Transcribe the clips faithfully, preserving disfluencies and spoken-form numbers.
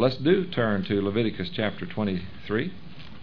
let's do turn to Leviticus chapter twenty-three.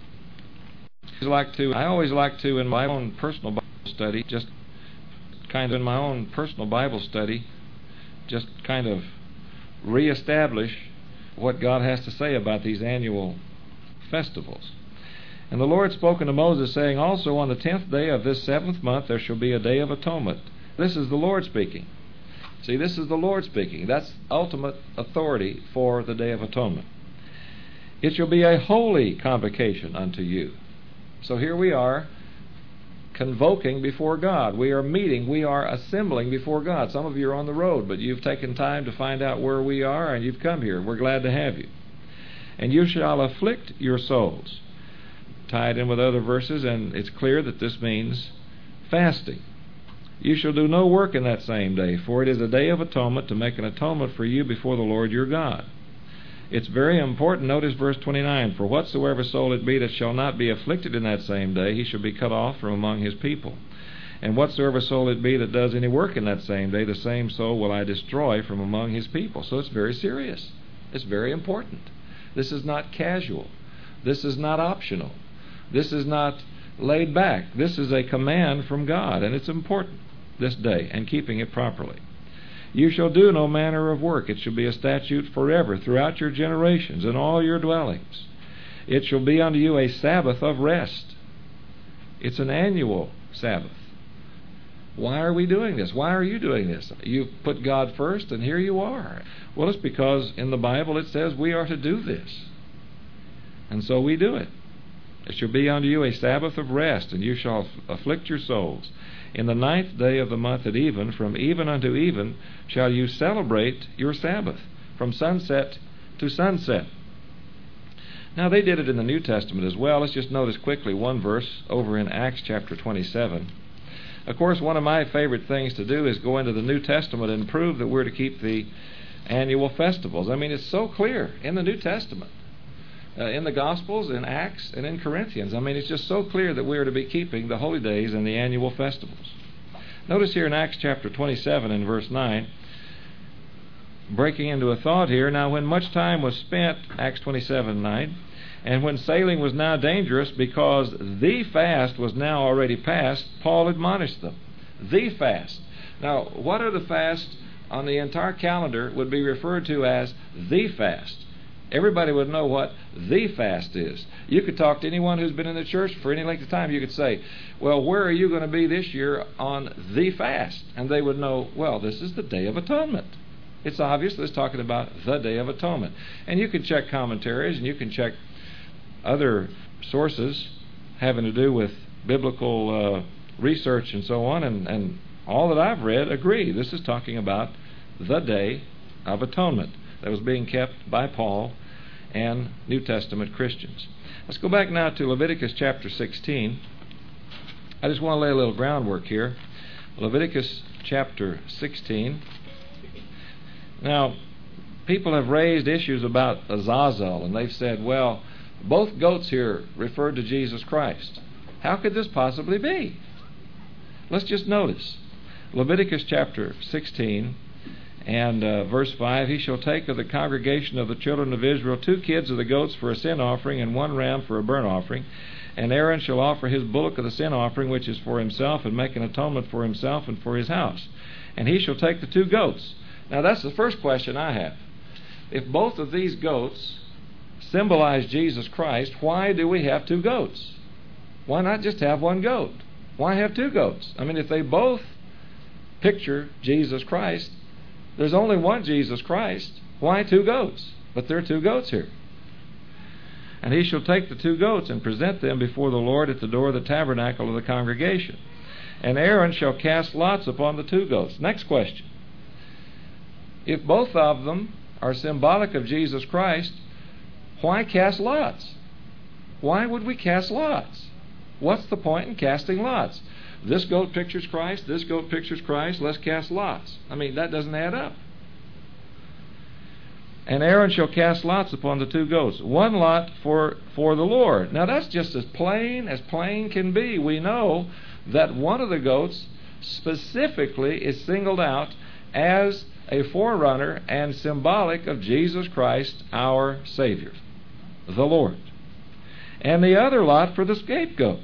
I like to, I always like to, in my own personal Bible study, just kind of in my own personal Bible study, just kind of reestablish what God has to say about these annual festivals. And the Lord spoke unto Moses, saying, Also on the tenth day of this seventh month there shall be a day of atonement. This is the Lord speaking. See, this is the Lord speaking. That's ultimate authority for the Day of Atonement. It shall be a holy convocation unto you. So here we are convoking before God. We are meeting. We are assembling before God. Some of you are on the road, but you've taken time to find out where we are, and you've come here. We're glad to have you. And you shall afflict your souls. Tied in with other verses, and it's clear that this means fasting. You shall do no work in that same day, for it is a day of atonement, to make an atonement for you before the Lord your God. It's very important. Notice verse twenty-nine. For whatsoever soul it be that shall not be afflicted in that same day, he shall be cut off from among his people. And whatsoever soul it be that does any work in that same day, the same soul will I destroy from among his people. So it's very serious. It's very important. This is not casual. This is not optional. This is not laid back. This is a command from God, and it's important this day, and keeping it properly. You shall do no manner of work. It shall be a statute forever throughout your generations and all your dwellings. It shall be unto you a Sabbath of rest. It's an annual Sabbath. Why are we doing this? Why are you doing this? You've put God first, and here you are. Well, it's because in the Bible it says we are to do this. And so we do it. It shall be unto you a Sabbath of rest, and you shall afflict your souls. In the ninth day of the month at even, from even unto even, shall you celebrate your Sabbath, from sunset to sunset. Now, they did it in the New Testament as well. Let's just notice quickly one verse over in Acts chapter twenty-seven. Of course, one of my favorite things to do is go into the New Testament and prove that we're to keep the annual festivals. I mean, it's so clear in the New Testament. Uh, in the Gospels, in Acts, and in Corinthians. I mean, it's just so clear that we are to be keeping the holy days and the annual festivals. Notice here in Acts chapter twenty-seven and verse nine, breaking into a thought here, now when much time was spent, Acts twenty-seven nine, and when sailing was now dangerous because the fast was now already past, Paul admonished them. The fast. Now, what are the fasts on the entire calendar would be referred to as the fast? Everybody would know what the fast is. You could talk to anyone who's been in the church for any length of time. You could say, well, where are you going to be this year on the fast? And they would know, well, this is the Day of Atonement. It's obvious that it's talking about the Day of Atonement. And you can check commentaries, and you can check other sources having to do with biblical uh, research and so on, and, and all that I've read agree. This is talking about the Day of Atonement that was being kept by Paul and New Testament Christians. Let's go back now to Leviticus chapter sixteen. I just want to lay a little groundwork here. Leviticus chapter sixteen. Now, people have raised issues about Azazel, and they've said, well, both goats here referred to Jesus Christ. How could this possibly be? Let's just notice. Leviticus chapter sixteen and uh, verse five, he shall take of the congregation of the children of Israel two kids of the goats for a sin offering, and one ram for a burnt offering. And Aaron shall offer his bullock of the sin offering, which is for himself, and make an atonement for himself and for his house. And he shall take the two goats. Now that's the first question I have. If both of these goats symbolize Jesus Christ, why do we have two goats? Why not just have one goat? Why have two goats? I mean, if they both picture Jesus Christ, there's only one Jesus Christ. Why two goats? But there are two goats here. And he shall take the two goats and present them before the Lord at the door of the tabernacle of the congregation. And Aaron shall cast lots upon the two goats. Next question. If both of them are symbolic of Jesus Christ, why cast lots? Why would we cast lots? What's the point in casting lots? This goat pictures Christ, this goat pictures Christ, let's cast lots. I mean, that doesn't add up. And Aaron shall cast lots upon the two goats, one lot for, for the Lord. Now that's just as plain as plain can be. We know that one of the goats specifically is singled out as a forerunner and symbolic of Jesus Christ, our Savior, the Lord. And the other lot for the scapegoat.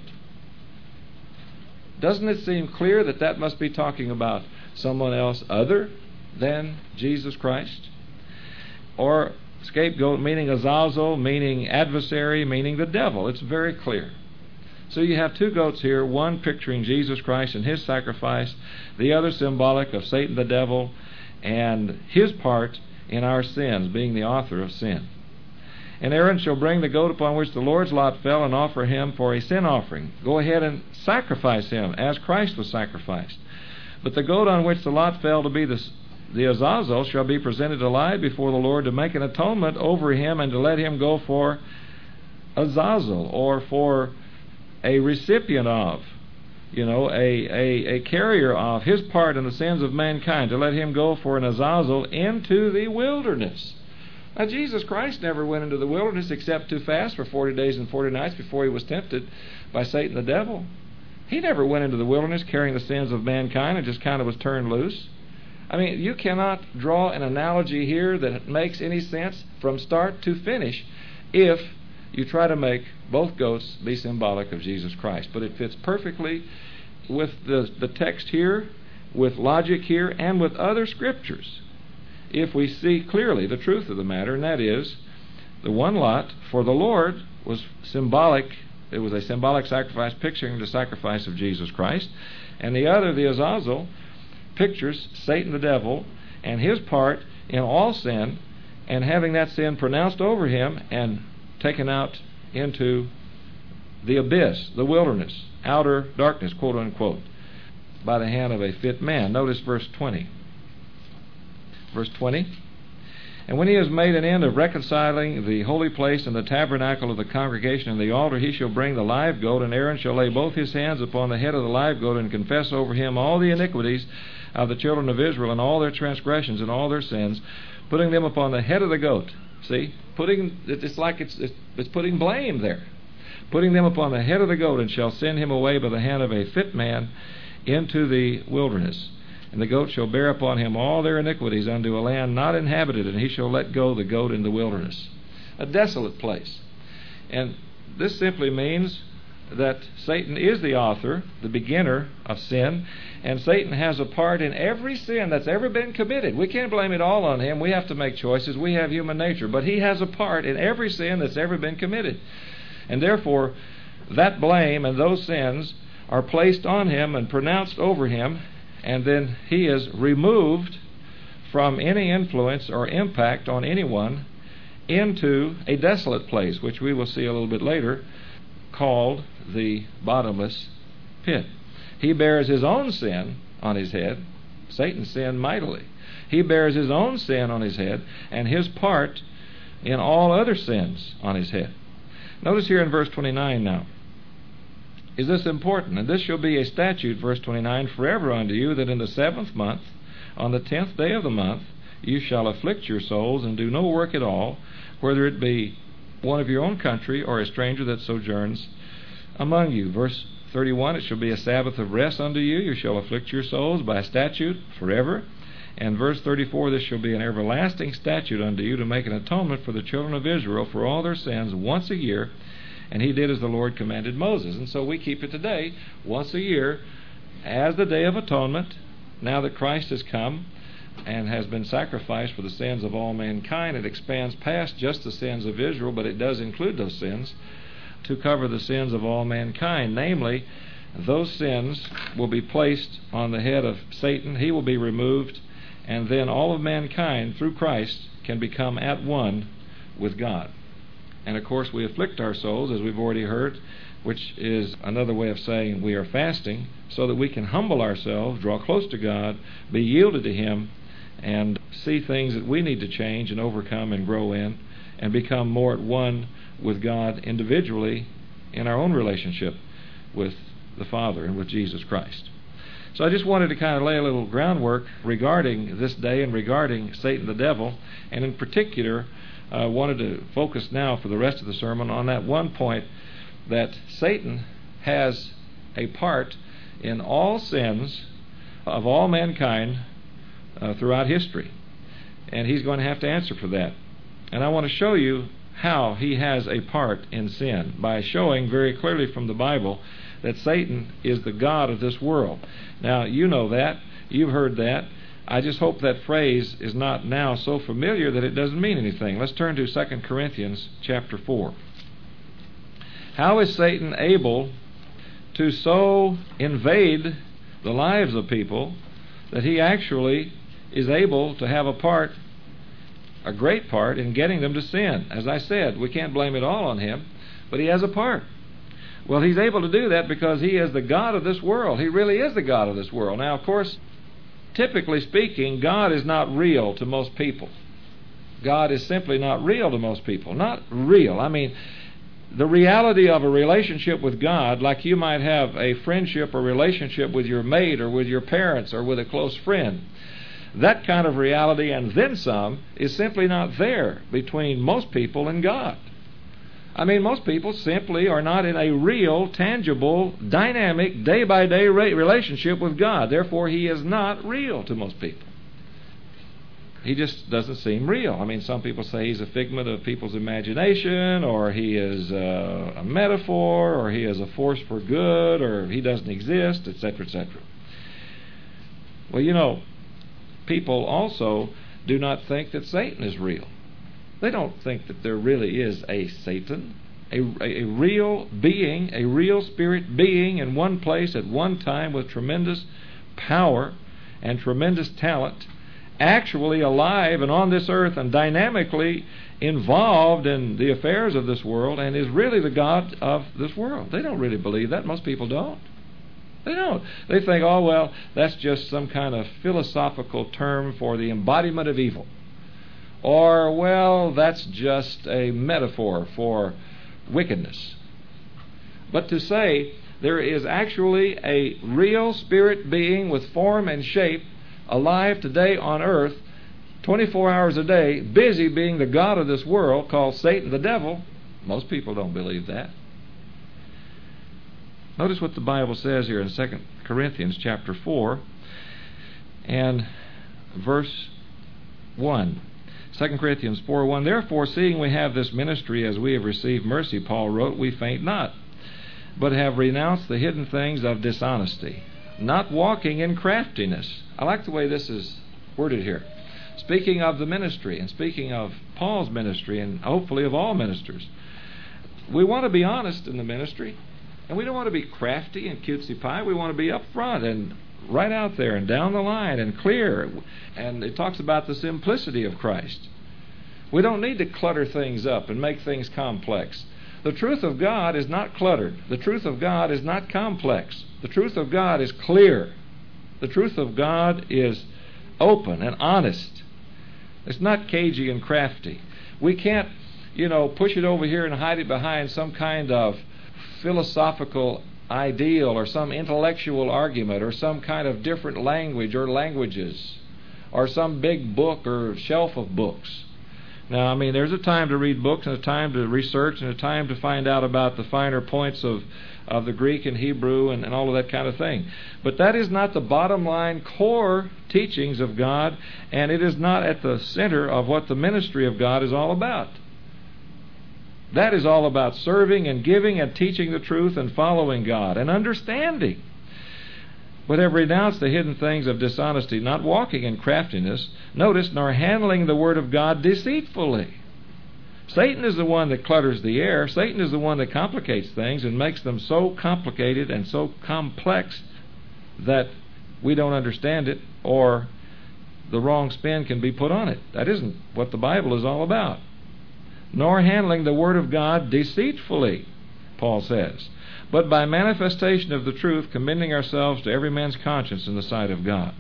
Doesn't it seem clear that that must be talking about someone else other than Jesus Christ? Or scapegoat meaning Azazel, meaning adversary, meaning the devil. It's very clear. So you have two goats here, one picturing Jesus Christ and His sacrifice, the other symbolic of Satan the devil and his part in our sins, being the author of sin. And Aaron shall bring the goat upon which the Lord's lot fell and offer him for a sin offering. Go ahead and sacrifice him as Christ was sacrificed. But the goat on which the lot fell to be the, the Azazel shall be presented alive before the Lord to make an atonement over him and to let him go for Azazel, or for a recipient of, you know, a, a, a carrier of his part in the sins of mankind, to let him go for an Azazel into the wilderness. Now, Jesus Christ never went into the wilderness except to fast for forty days and forty nights before He was tempted by Satan the devil. He never went into the wilderness carrying the sins of mankind and just kind of was turned loose. I mean, you cannot draw an analogy here that makes any sense from start to finish if you try to make both goats be symbolic of Jesus Christ. But it fits perfectly with the, the text here, with logic here, and with other scriptures, if we see clearly the truth of the matter, and that is, the one lot for the Lord was symbolic. It was a symbolic sacrifice picturing the sacrifice of Jesus Christ, and the other, the Azazel, pictures Satan the devil and his part in all sin, and having that sin pronounced over him and taken out into the abyss, the wilderness, outer darkness, quote unquote, by the hand of a fit man. Notice verse twenty. Verse twenty. And when he has made an end of reconciling the holy place and the tabernacle of the congregation and the altar, he shall bring the live goat, and Aaron shall lay both his hands upon the head of the live goat and confess over him all the iniquities of the children of Israel and all their transgressions and all their sins, putting them upon the head of the goat. See, putting it's like it's it's putting blame there. Putting them upon the head of the goat, and shall send him away by the hand of a fit man into the wilderness. And the goat shall bear upon him all their iniquities unto a land not inhabited, and he shall let go the goat in the wilderness. A desolate place. And this simply means that Satan is the author, the beginner of sin, and Satan has a part in every sin that's ever been committed. We can't blame it all on him. We have to make choices. We have human nature. But he has a part in every sin that's ever been committed. And therefore, that blame and those sins are placed on him and pronounced over him, and then he is removed from any influence or impact on anyone into a desolate place, which we will see a little bit later, called the bottomless pit. He bears his own sin on his head. Satan sinned mightily. He bears his own sin on his head and his part in all other sins on his head. Notice here in verse twenty-nine now. Is this important? And this shall be a statute, verse twenty-nine, forever unto you, that in the seventh month, on the tenth day of the month, you shall afflict your souls and do no work at all, whether it be one of your own country or a stranger that sojourns among you. Verse thirty-one, it shall be a Sabbath of rest unto you. You shall afflict your souls by statute forever. And verse thirty-four, this shall be an everlasting statute unto you, to make an atonement for the children of Israel for all their sins once a year. And he did as the Lord commanded Moses. And so we keep it today, once a year, as the Day of Atonement, now that Christ has come and has been sacrificed for the sins of all mankind. It expands past just the sins of Israel, but it does include those sins to cover the sins of all mankind. Namely, those sins will be placed on the head of Satan. He will be removed, and then all of mankind, through Christ, can become at one with God. And of course, we afflict our souls, as we've already heard, which is another way of saying we are fasting, so that we can humble ourselves, draw close to God, be yielded to Him, and see things that we need to change and overcome and grow in, and become more at one with God individually in our own relationship with the Father and with Jesus Christ. So I just wanted to kind of lay a little groundwork regarding this day and regarding Satan the devil, and in particular, I uh, wanted to focus now for the rest of the sermon on that one point, that Satan has a part in all sins of all mankind uh, throughout history. And he's going to have to answer for that. And I want to show you how he has a part in sin by showing very clearly from the Bible that Satan is the god of this world. Now, you know that. You've heard that. I just hope that phrase is not now so familiar that it doesn't mean anything. Let's turn to Second Corinthians chapter four. How is Satan able to so invade the lives of people that he actually is able to have a part, a great part, in getting them to sin? As I said, we can't blame it all on him, but he has a part. Well, he's able to do that because he is the god of this world. He really is the god of this world. Now, of course, typically speaking, God is not real to most people. God is simply not real to most people. Not real. I mean, the reality of a relationship with God, like you might have a friendship or relationship with your mate or with your parents or with a close friend, that kind of reality and then some is simply not there between most people and God. I mean, most people simply are not in a real, tangible, dynamic, day-by-day relationship with God. Therefore, he is not real to most people. He just doesn't seem real. I mean, some people say he's a figment of people's imagination, or he is uh, a metaphor, or he is a force for good, or he doesn't exist, et cetera, et cetera. Well, you know, people also do not think that Satan is real. They don't think that there really is a Satan, a, a, a real being, a real spirit being in one place at one time with tremendous power and tremendous talent, actually alive and on this earth and dynamically involved in the affairs of this world and is really the God of this world. They don't really believe that. Most people don't. They don't. They think, oh, well, that's just some kind of philosophical term for the embodiment of evil. Or, well, that's just a metaphor for wickedness. But to say there is actually a real spirit being with form and shape alive today on earth, twenty-four hours a day, busy being the god of this world, called Satan the devil, most people don't believe that. Notice what the Bible says here in Second Corinthians chapter four and verse one. Second Corinthians four one, therefore, seeing we have this ministry as we have received mercy, Paul wrote, we faint not, but have renounced the hidden things of dishonesty, not walking in craftiness. I like the way this is worded here. Speaking of the ministry, and speaking of Paul's ministry, and hopefully of all ministers, we want to be honest in the ministry, and we don't want to be crafty and cutesy pie. We want to be up front and right out there and down the line and clear. And it talks about the simplicity of Christ. We don't need to clutter things up and make things complex. The truth of God is not cluttered. The truth of God is not complex. The truth of God is clear. The truth of God is open and honest. It's not cagey and crafty. We can't, you know, push it over here and hide it behind some kind of philosophical ideal or some intellectual argument or some kind of different language or languages or some big book or shelf of books. Now, I mean, there's a time to read books and a time to research and a time to find out about the finer points of, of the Greek and Hebrew and, and all of that kind of thing. But that is not the bottom line core teachings of God, and it is not at the center of what the ministry of God is all about. That is all about serving and giving and teaching the truth and following God and understanding. But have renounced the hidden things of dishonesty, not walking in craftiness, notice, nor handling the word of God deceitfully. Satan is the one that clutters the air. Satan is the one that complicates things and makes them so complicated and so complex that we don't understand it, or the wrong spin can be put on it. That isn't what the Bible is all about. Nor handling the word of God deceitfully, Paul says, but by manifestation of the truth, commending ourselves to every man's conscience in the sight of God.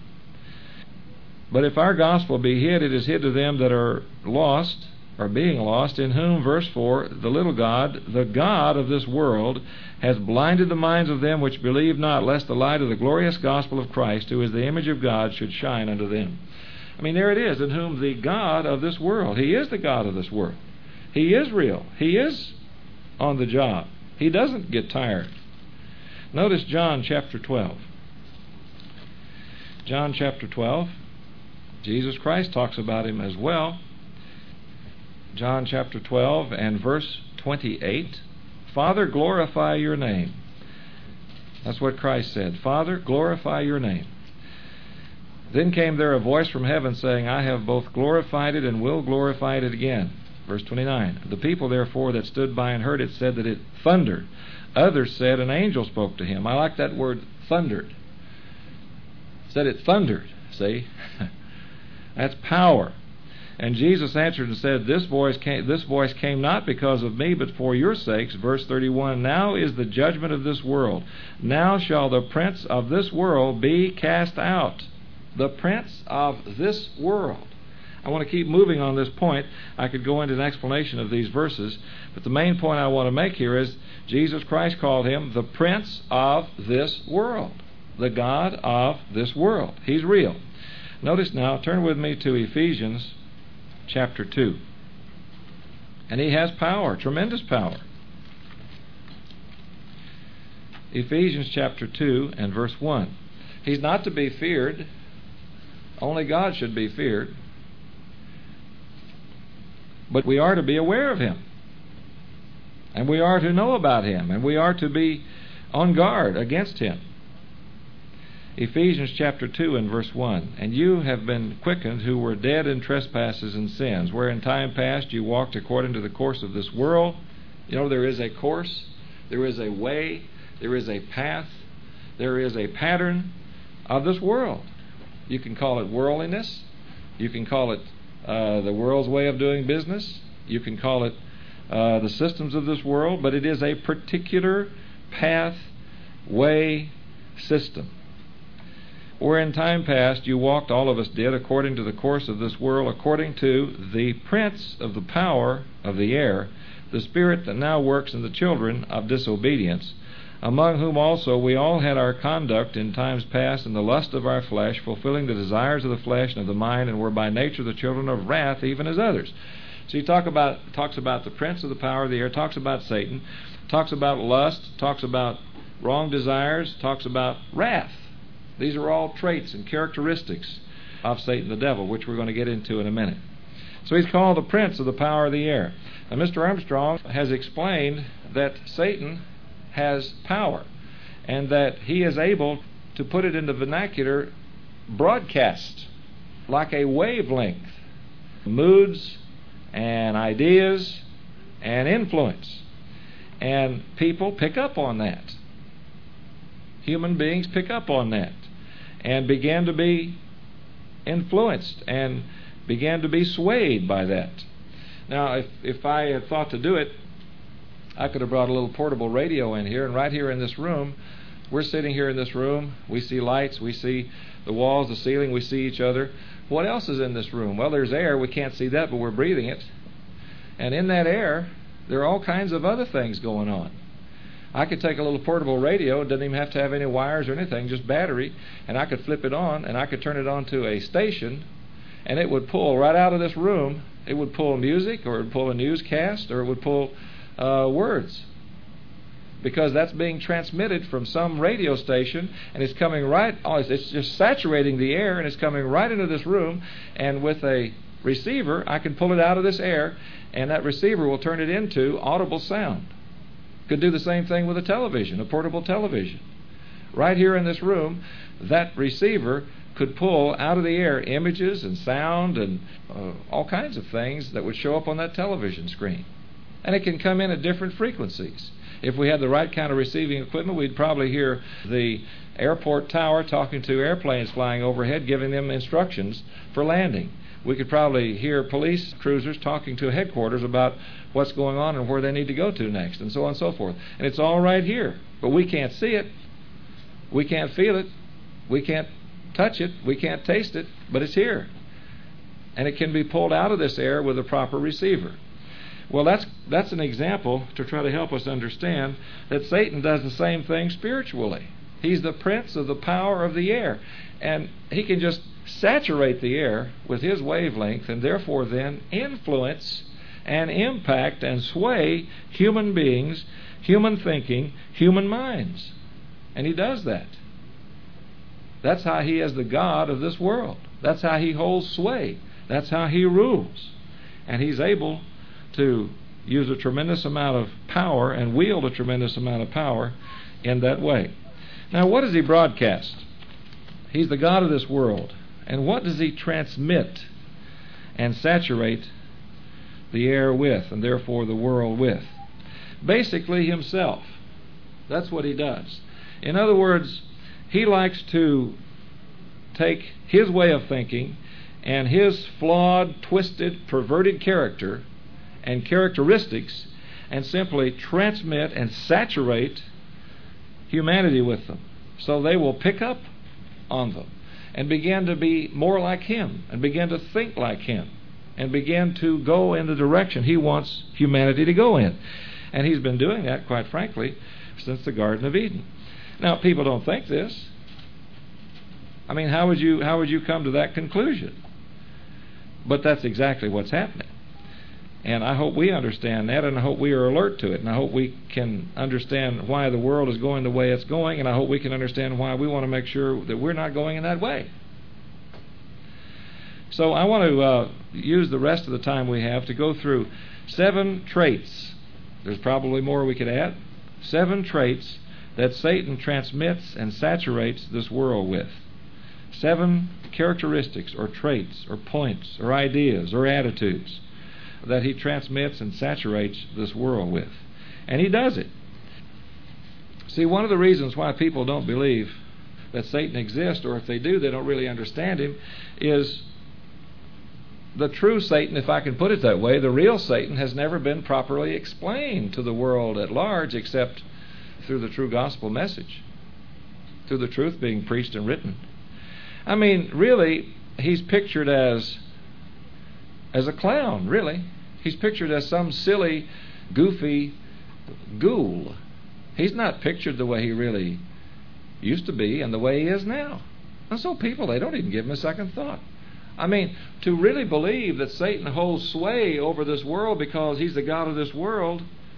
But if our gospel be hid, it is hid to them that are lost, or being lost, in whom, verse four, the little God, the God of this world, has blinded the minds of them which believe not, lest the light of the glorious gospel of Christ, who is the image of God, should shine unto them. I mean, there it is, in whom the God of this world, He is the God of this world. He is real. He is on the job. He doesn't get tired. Notice John chapter twelve. John chapter twelve Jesus Christ talks about him as well. John chapter twelve and verse twenty-eight. Father, glorify your name. That's what Christ said. Father, glorify your name. Then came there a voice from heaven saying, I have both glorified it and will glorify it again. Verse twenty-nine. The people therefore that stood by and heard it said that it thundered. Others said an angel spoke to him. I like that word, thundered. Said it thundered. See? That's power. And Jesus answered and said, This voice came, this voice came not because of me, but for your sakes. Verse thirty-one, Now is the judgment of this world. Now shall the prince of this world be cast out. The prince of this world. I want to keep moving on this point. I could go into an explanation of these verses, but the main point I want to make here is Jesus Christ called him the prince of this world. The God of this world. He's real. Notice now, turn with me to Ephesians chapter two. And he has power, tremendous power. Ephesians chapter two and verse one. He's not to be feared. Only God should be feared. But we are to be aware of him. And we are to know about him. And we are to be on guard against him. Ephesians chapter two and verse one. And you have been quickened who were dead in trespasses and sins, where in time past you walked according to the course of this world. You know, there is a course, there is a way, there is a path, there is a pattern of this world. You can call it worldliness. You can call it uh, the world's way of doing business. You can call it uh, the systems of this world, but it is a particular path, way, system. Where in time past you walked, all of us did, according to the course of this world, according to the prince of the power of the air, the spirit that now works in the children of disobedience, among whom also we all had our conduct in times past in the lust of our flesh, fulfilling the desires of the flesh and of the mind, and were by nature the children of wrath, even as others. So he talk about, talks about the prince of the power of the air, talks about Satan, talks about lust, talks about wrong desires, talks about wrath. These are all traits and characteristics of Satan the devil, which we're going to get into in a minute. So he's called the prince of the power of the air. Now, Mister Armstrong has explained that Satan has power and that he is able to put it into vernacular broadcast like a wavelength, moods and ideas and influence. And people pick up on that. Human beings pick up on that and began to be influenced and began to be swayed by that. Now, if, if I had thought to do it, I could have brought a little portable radio in here, and right here in this room, we're sitting here in this room, we see lights, we see the walls, the ceiling, we see each other. What else is in this room? Well, there's air, we can't see that, but we're breathing it. And in that air, there are all kinds of other things going on. I could take a little portable radio, it doesn't even have to have any wires or anything, just battery, and I could flip it on, and I could turn it on to a station, and it would pull right out of this room. It would pull music, or it would pull a newscast, or it would pull uh, words. Because that's being transmitted from some radio station, and it's coming right, oh, it's, it's just saturating the air, and it's coming right into this room, and with a receiver, I can pull it out of this air, and that receiver will turn it into audible sound. Could do the same thing with a television, a portable television. Right here in this room, that receiver could pull out of the air images and sound and uh, all kinds of things that would show up on that television screen. And it can come in at different frequencies. If we had the right kind of receiving equipment, we'd probably hear the airport tower talking to airplanes flying overhead, giving them instructions for landing. We could probably hear police cruisers talking to headquarters about what's going on and where they need to go to next, and so on and so forth. And it's all right here. But we can't see it. We can't feel it. We can't touch it. We can't taste it. But it's here. And it can be pulled out of this air with a proper receiver. Well, that's that's an example to try to help us understand that Satan does the same thing spiritually. He's the prince of the power of the air. And he can just saturate the air with his wavelength and therefore then influence and impact and sway human beings, human thinking, human minds. And he does that. That's how he is the God of this world. That's how he holds sway. That's how he rules. And he's able to use a tremendous amount of power and wield a tremendous amount of power in that way. Now, what does he broadcast? He's the God of this world. And what does he transmit and saturate the air with, and therefore the world with? Basically himself. That's what he does. In other words, he likes to take his way of thinking and his flawed, twisted, perverted character and characteristics and simply transmit and saturate humanity with them, so they will pick up on them and begin to be more like him and begin to think like him and begin to go in the direction he wants humanity to go in. And he's been doing that, quite frankly, since the Garden of Eden. Now, people don't think this. I mean, how would you how would you come to that conclusion? But that's exactly what's happening. And I hope we understand that, and I hope we are alert to it, and I hope we can understand why the world is going the way it's going, and I hope we can understand why we want to make sure that we're not going in that way. So I want to uh, use the rest of the time we have to go through seven traits. There's probably more we could add. Seven traits that Satan transmits and saturates this world with. Seven characteristics or traits or points or ideas or attitudes that he transmits and saturates this world with. And he does it. See, one of the reasons why people don't believe that Satan exists, or if they do, they don't really understand him, is the true Satan, if I can put it that way, the real Satan, has never been properly explained to the world at large except through the true gospel message, through the truth being preached and written. I mean, really, he's pictured as as a clown, really. He's pictured as some silly, goofy ghoul. He's not pictured the way he really used to be and the way he is now. And so people, they don't even give him a second thought. I mean, to really believe that Satan holds sway over this world because he's the God of this world,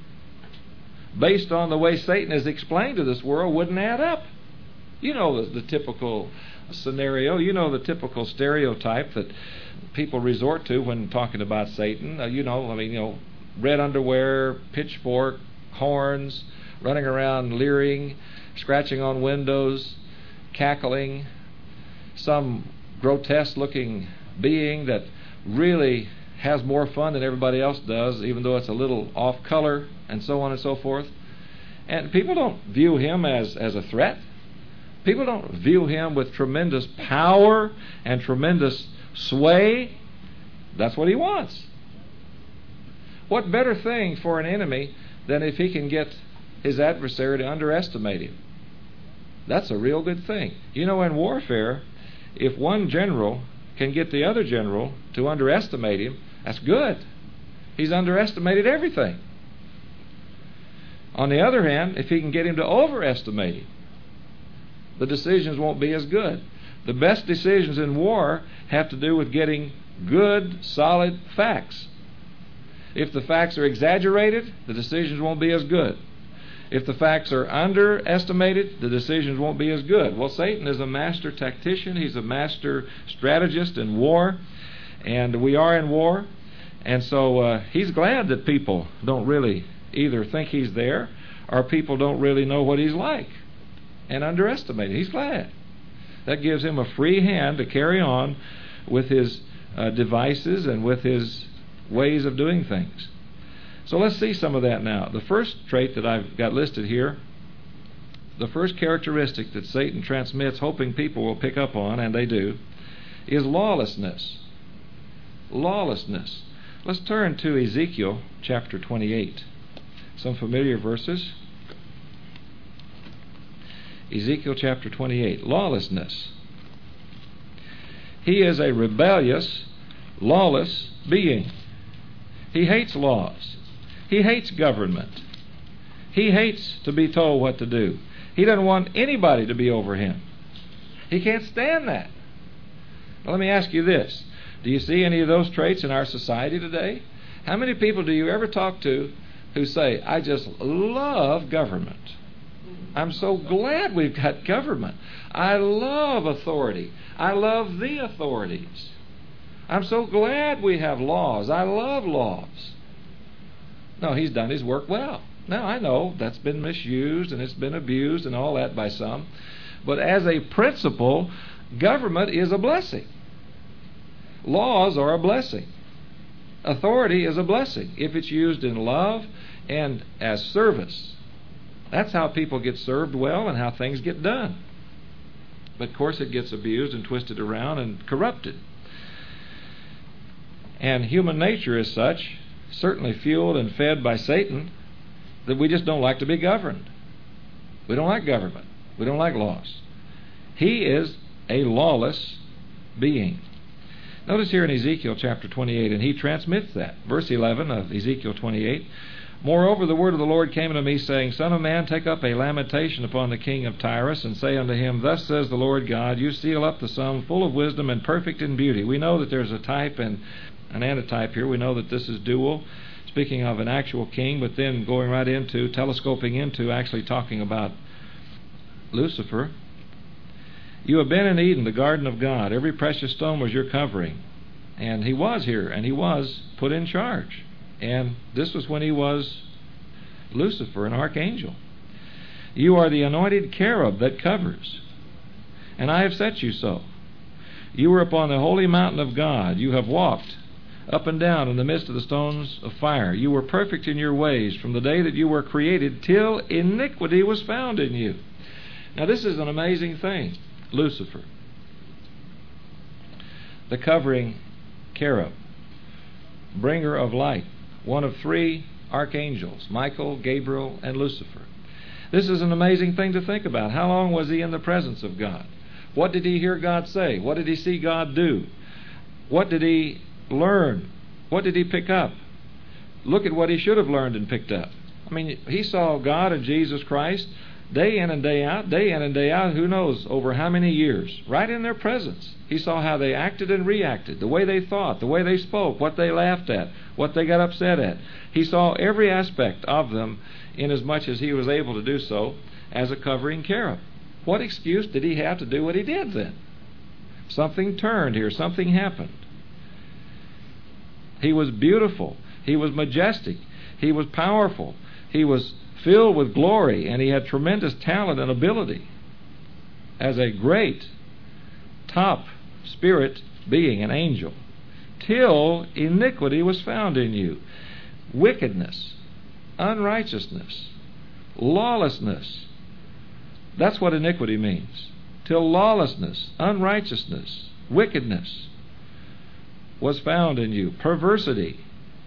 based on the way Satan is explained to this world, wouldn't add up. You know the, the typical scenario, you know the typical stereotype that people resort to when talking about Satan. Uh, you know, I mean, you know, red underwear, pitchfork, horns, running around leering, scratching on windows, cackling, some grotesque-looking being that really has more fun than everybody else does, even though it's a little off-color, and so on and so forth. And people don't view him as, as a threat. People don't view him with tremendous power and tremendous sway. That's what he wants. What better thing for an enemy than if he can get his adversary to underestimate him? That's a real good thing. You know, in warfare, if one general can get the other general to underestimate him, that's good. He's underestimated everything. On the other hand, if he can get him to overestimate him, the decisions won't be as good. The best decisions in war have to do with getting good, solid facts. If the facts are exaggerated, the decisions won't be as good. If the facts are underestimated, the decisions won't be as good. Well, Satan is a master tactician. He's a master strategist in war, and we are in war. And so uh, he's glad that people don't really either think he's there or people don't really know what he's like and underestimate it. He's glad. That gives him a free hand to carry on with his uh, devices and with his ways of doing things. So let's see some of that now. The first trait that I've got listed here, the first characteristic that Satan transmits, hoping people will pick up on, and they do, is lawlessness. Lawlessness. Let's turn to Ezekiel chapter twenty-eight. Some familiar verses. Ezekiel chapter twenty-eight. Lawlessness. He is a rebellious, lawless being. He hates laws. He hates government. He hates to be told what to do. He doesn't want anybody to be over him. He can't stand that. Now, let me ask you this. Do you see any of those traits in our society today? How many people do you ever talk to who say, I just love government? I'm so glad we've got government. I love authority. I love the authorities. I'm so glad we have laws. I love laws. No, he's done his work well. Now, I know that's been misused and it's been abused and all that by some. But as a principle, government is a blessing. Laws are a blessing. Authority is a blessing if it's used in love and as service. That's how people get served well and how things get done. But of course it gets abused and twisted around and corrupted. And human nature is such, certainly fueled and fed by Satan, that we just don't like to be governed. We don't like government. We don't like laws. He is a lawless being. Notice here in Ezekiel chapter twenty-eight, and he transmits that. Verse eleven of Ezekiel twenty-eight. Moreover, the word of the Lord came unto me, saying, Son of man, take up a lamentation upon the king of Tyrus, and say unto him, Thus says the Lord God, You seal up the sum, full of wisdom and perfect in beauty. We know that there's a type and an antitype here. We know that this is dual, speaking of an actual king, but then going right into, telescoping into, actually talking about Lucifer. You have been in Eden, the garden of God. Every precious stone was your covering. And he was here, and he was put in charge. And this was when he was Lucifer, an archangel. You are the anointed cherub that covers, and I have set you so. You were upon the holy mountain of God. You have walked up and down in the midst of the stones of fire. You were perfect in your ways from the day that you were created till iniquity was found in you. Now this is an amazing thing. Lucifer, the covering cherub, bringer of light, one of three archangels, Michael, Gabriel, and Lucifer. This is an amazing thing to think about. How long was he in the presence of God? What did he hear God say? What did he see God do? What did he learn? What did he pick up? Look at what he should have learned and picked up. I mean, he saw God and Jesus Christ day in and day out, day in and day out, who knows, over how many years, right in their presence. He saw how they acted and reacted, the way they thought, the way they spoke, what they laughed at, what they got upset at. He saw every aspect of them inasmuch as he was able to do so as a covering cherub. What excuse did he have to do what he did then? Something turned here, something happened. He was beautiful, he was majestic, he was powerful, he was filled with glory, and he had tremendous talent and ability as a great top spirit being, an angel, till iniquity was found in you. Wickedness, unrighteousness, lawlessness. That's what iniquity means. Till lawlessness, unrighteousness, wickedness was found in you. Perversity.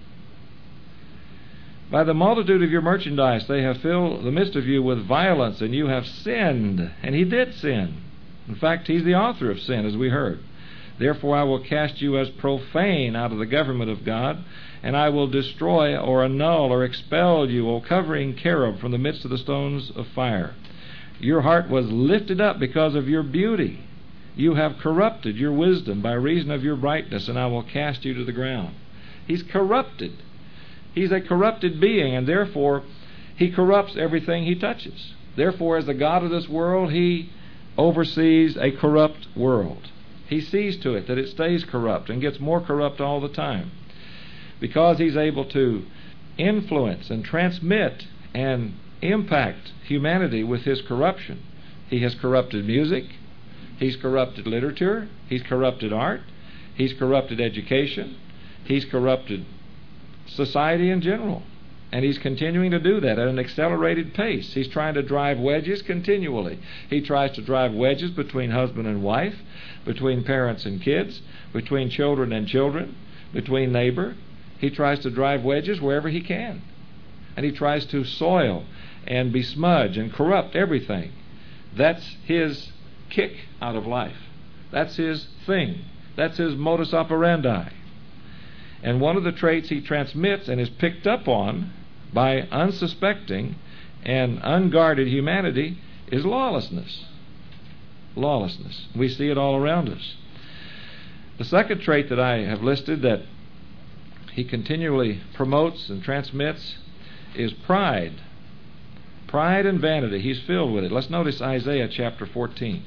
By the multitude of your merchandise they have filled the midst of you with violence, and you have sinned. And he did sin. In fact, he's the author of sin, as we heard. Therefore I will cast you as profane out of the government of God, and I will destroy or annul or expel you, O covering cherub, from the midst of the stones of fire. Your heart was lifted up because of your beauty. You have corrupted your wisdom by reason of your brightness, and I will cast you to the ground. He's corrupted. He's a corrupted being, and therefore he corrupts everything he touches. Therefore, as the God of this world, he oversees a corrupt world. He sees to it that it stays corrupt and gets more corrupt all the time, because he's able to influence and transmit and impact humanity with his corruption. He has corrupted music, he's corrupted literature, he's corrupted art, he's corrupted education, he's corrupted society in general. And he's continuing to do that at an accelerated pace. He's trying to drive wedges continually. He tries to drive wedges between husband and wife, between parents and kids, between children and children, between neighbor. He tries to drive wedges wherever he can. And he tries to soil and besmudge and corrupt everything. That's his kick out of life. That's his thing. That's his modus operandi. And one of the traits he transmits and is picked up on by unsuspecting and unguarded humanity is lawlessness. Lawlessness. We see it all around us. The second trait that I have listed that he continually promotes and transmits is pride. Pride and vanity. He's filled with it. Let's notice Isaiah chapter fourteen.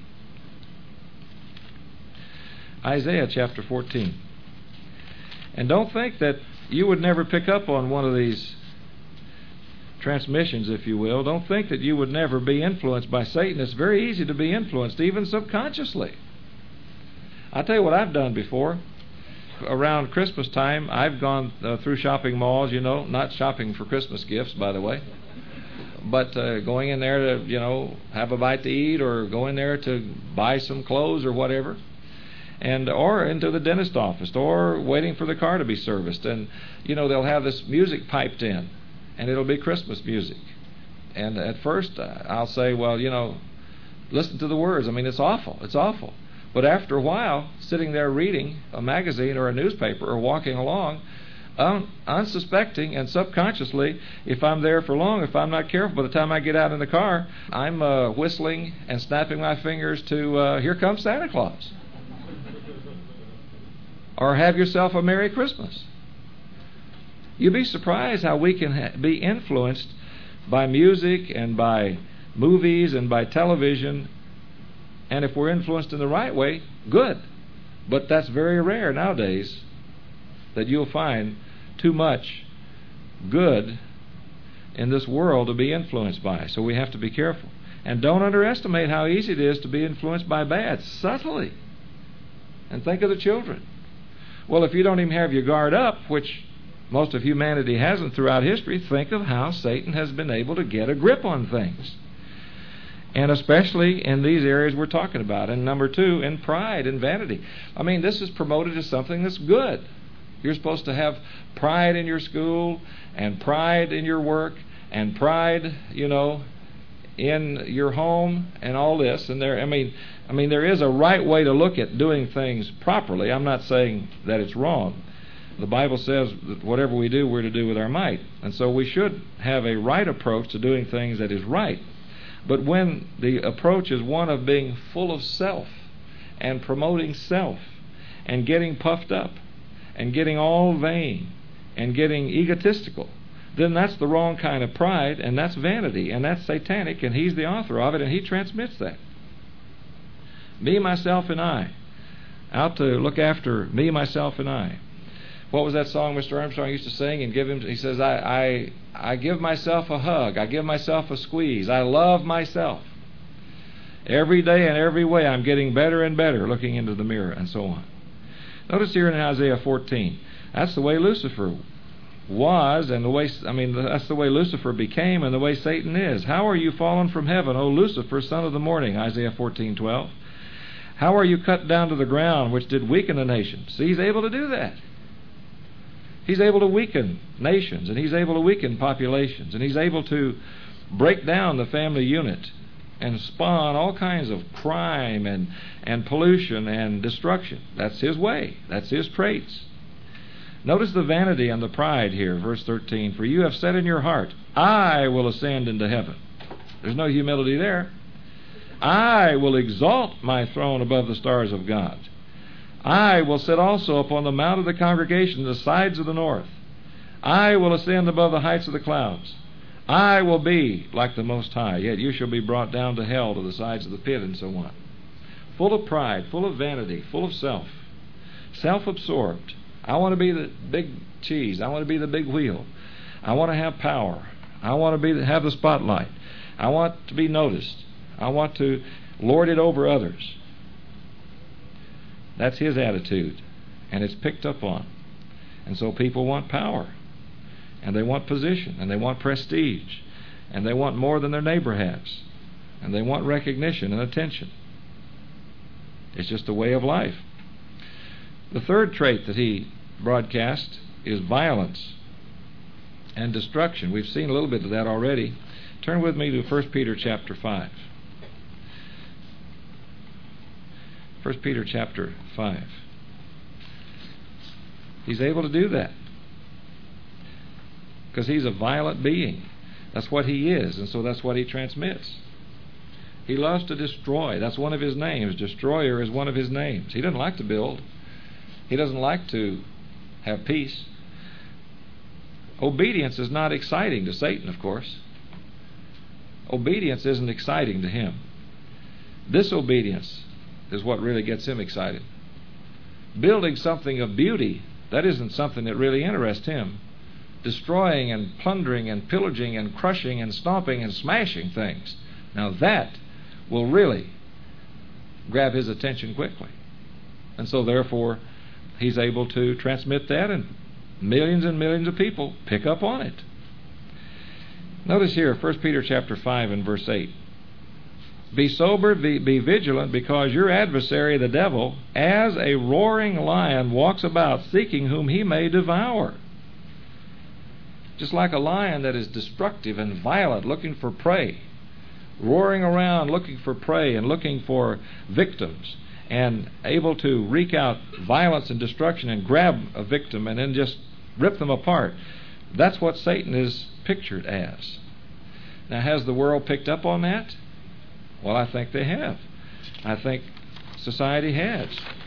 Isaiah chapter fourteen. And don't think that you would never pick up on one of these transmissions, if you will. Don't think that you would never be influenced by Satan. It's very easy to be influenced, even subconsciously. I'll tell you what I've done before. Around Christmas time, I've gone uh, through shopping malls, you know, not shopping for Christmas gifts, by the way, but uh, going in there to, you know, have a bite to eat, or go in there to buy some clothes or whatever, and or into the dentist office, or waiting for the car to be serviced. And, you know, they'll have this music piped in, and it'll be Christmas music. And at first, uh, I'll say, well, you know, listen to the words. I mean, it's awful. It's awful. But after a while, sitting there reading a magazine or a newspaper or walking along, un- unsuspecting and subconsciously, if I'm there for long, if I'm not careful, by the time I get out in the car, I'm uh, whistling and snapping my fingers to uh, Here Comes Santa Claus. Or Have Yourself a Merry Christmas. You'd be surprised how we can ha- be influenced by music and by movies and by television. And if we're influenced in the right way, good. But that's very rare nowadays that you'll find too much good in this world to be influenced by. So we have to be careful. And don't underestimate how easy it is to be influenced by bad, subtly. And think of the children. Well, if you don't even have your guard up, which most of humanity hasn't throughout history, think of how Satan has been able to get a grip on things. And especially in these areas we're talking about. And number two, in pride and vanity. I mean, this is promoted as something that's good. You're supposed to have pride in your school, and pride in your work, and pride, you know, in your home, and all this. And there, I mean, I mean, there is a right way to look at doing things properly. I'm not saying that it's wrong. The Bible says that whatever we do, we're to do with our might. And so we should have a right approach to doing things that is right. But when the approach is one of being full of self and promoting self and getting puffed up and getting all vain and getting egotistical, then that's the wrong kind of pride, and that's vanity, and that's satanic, and he's the author of it, and he transmits that. Me, myself, and I. Out to look after me, myself, and I. What was that song Mister Armstrong used to sing and give him? He says, I, I, I give myself a hug. I give myself a squeeze. I love myself. Every day and every way I'm getting better and better looking into the mirror, and so on. Notice here in Isaiah fourteen, that's the way Lucifer was, and the way, I mean, that's the way Lucifer became, and the way Satan is. How are you fallen from heaven, O Lucifer, son of the morning? Isaiah fourteen twelve. How are you cut down to the ground, which did weaken the nations? See, he's able to do that. He's able to weaken nations, and he's able to weaken populations, and he's able to break down the family unit and spawn all kinds of crime and, and pollution and destruction. That's his way. That's his traits. Notice the vanity and the pride here, verse thirteen. For you have said in your heart, I will ascend into heaven. There's no humility there. I will exalt my throne above the stars of God. I will sit also upon the mount of the congregation, the sides of the north. I will ascend above the heights of the clouds. I will be like the Most High, yet you shall be brought down to hell, to the sides of the pit, and so on. Full of pride, full of vanity, full of self. Self-absorbed. I want to be the big cheese. I want to be the big wheel. I want to have power. I want to be have the spotlight. I want to be noticed. I want to lord it over others. That's his attitude, and it's picked up on. And so people want power, and they want position, and they want prestige, and they want more than their neighbor has, and they want recognition and attention. It's just a way of life. The third trait that he broadcast is violence and destruction. We've seen a little bit of that already. Turn with me to First Peter chapter five. First Peter chapter five. He's able to do that because he's a violent being. That's what he is, and so that's what he transmits. He loves to destroy. That's one of his names. Destroyer is one of his names. He doesn't like to build. He doesn't like to have peace. Obedience is not exciting to Satan, of course. Obedience isn't exciting to him. Disobedience is what really gets him excited. Building something of beauty, that isn't something that really interests him. Destroying and plundering and pillaging and crushing and stomping and smashing things, now that will really grab his attention quickly. And so therefore he's able to transmit that, and millions and millions of people pick up on it. Notice here, First Peter chapter five and verse eight. Be sober, be, be vigilant, because your adversary the devil, as a roaring lion, walks about seeking whom he may devour. Just like a lion that is destructive and violent, looking for prey, roaring around looking for prey and looking for victims, and able to wreak out violence and destruction and grab a victim and then just rip them apart. That's what Satan is pictured as. Now, has the world picked up on that? Well, I think they have. I think society has.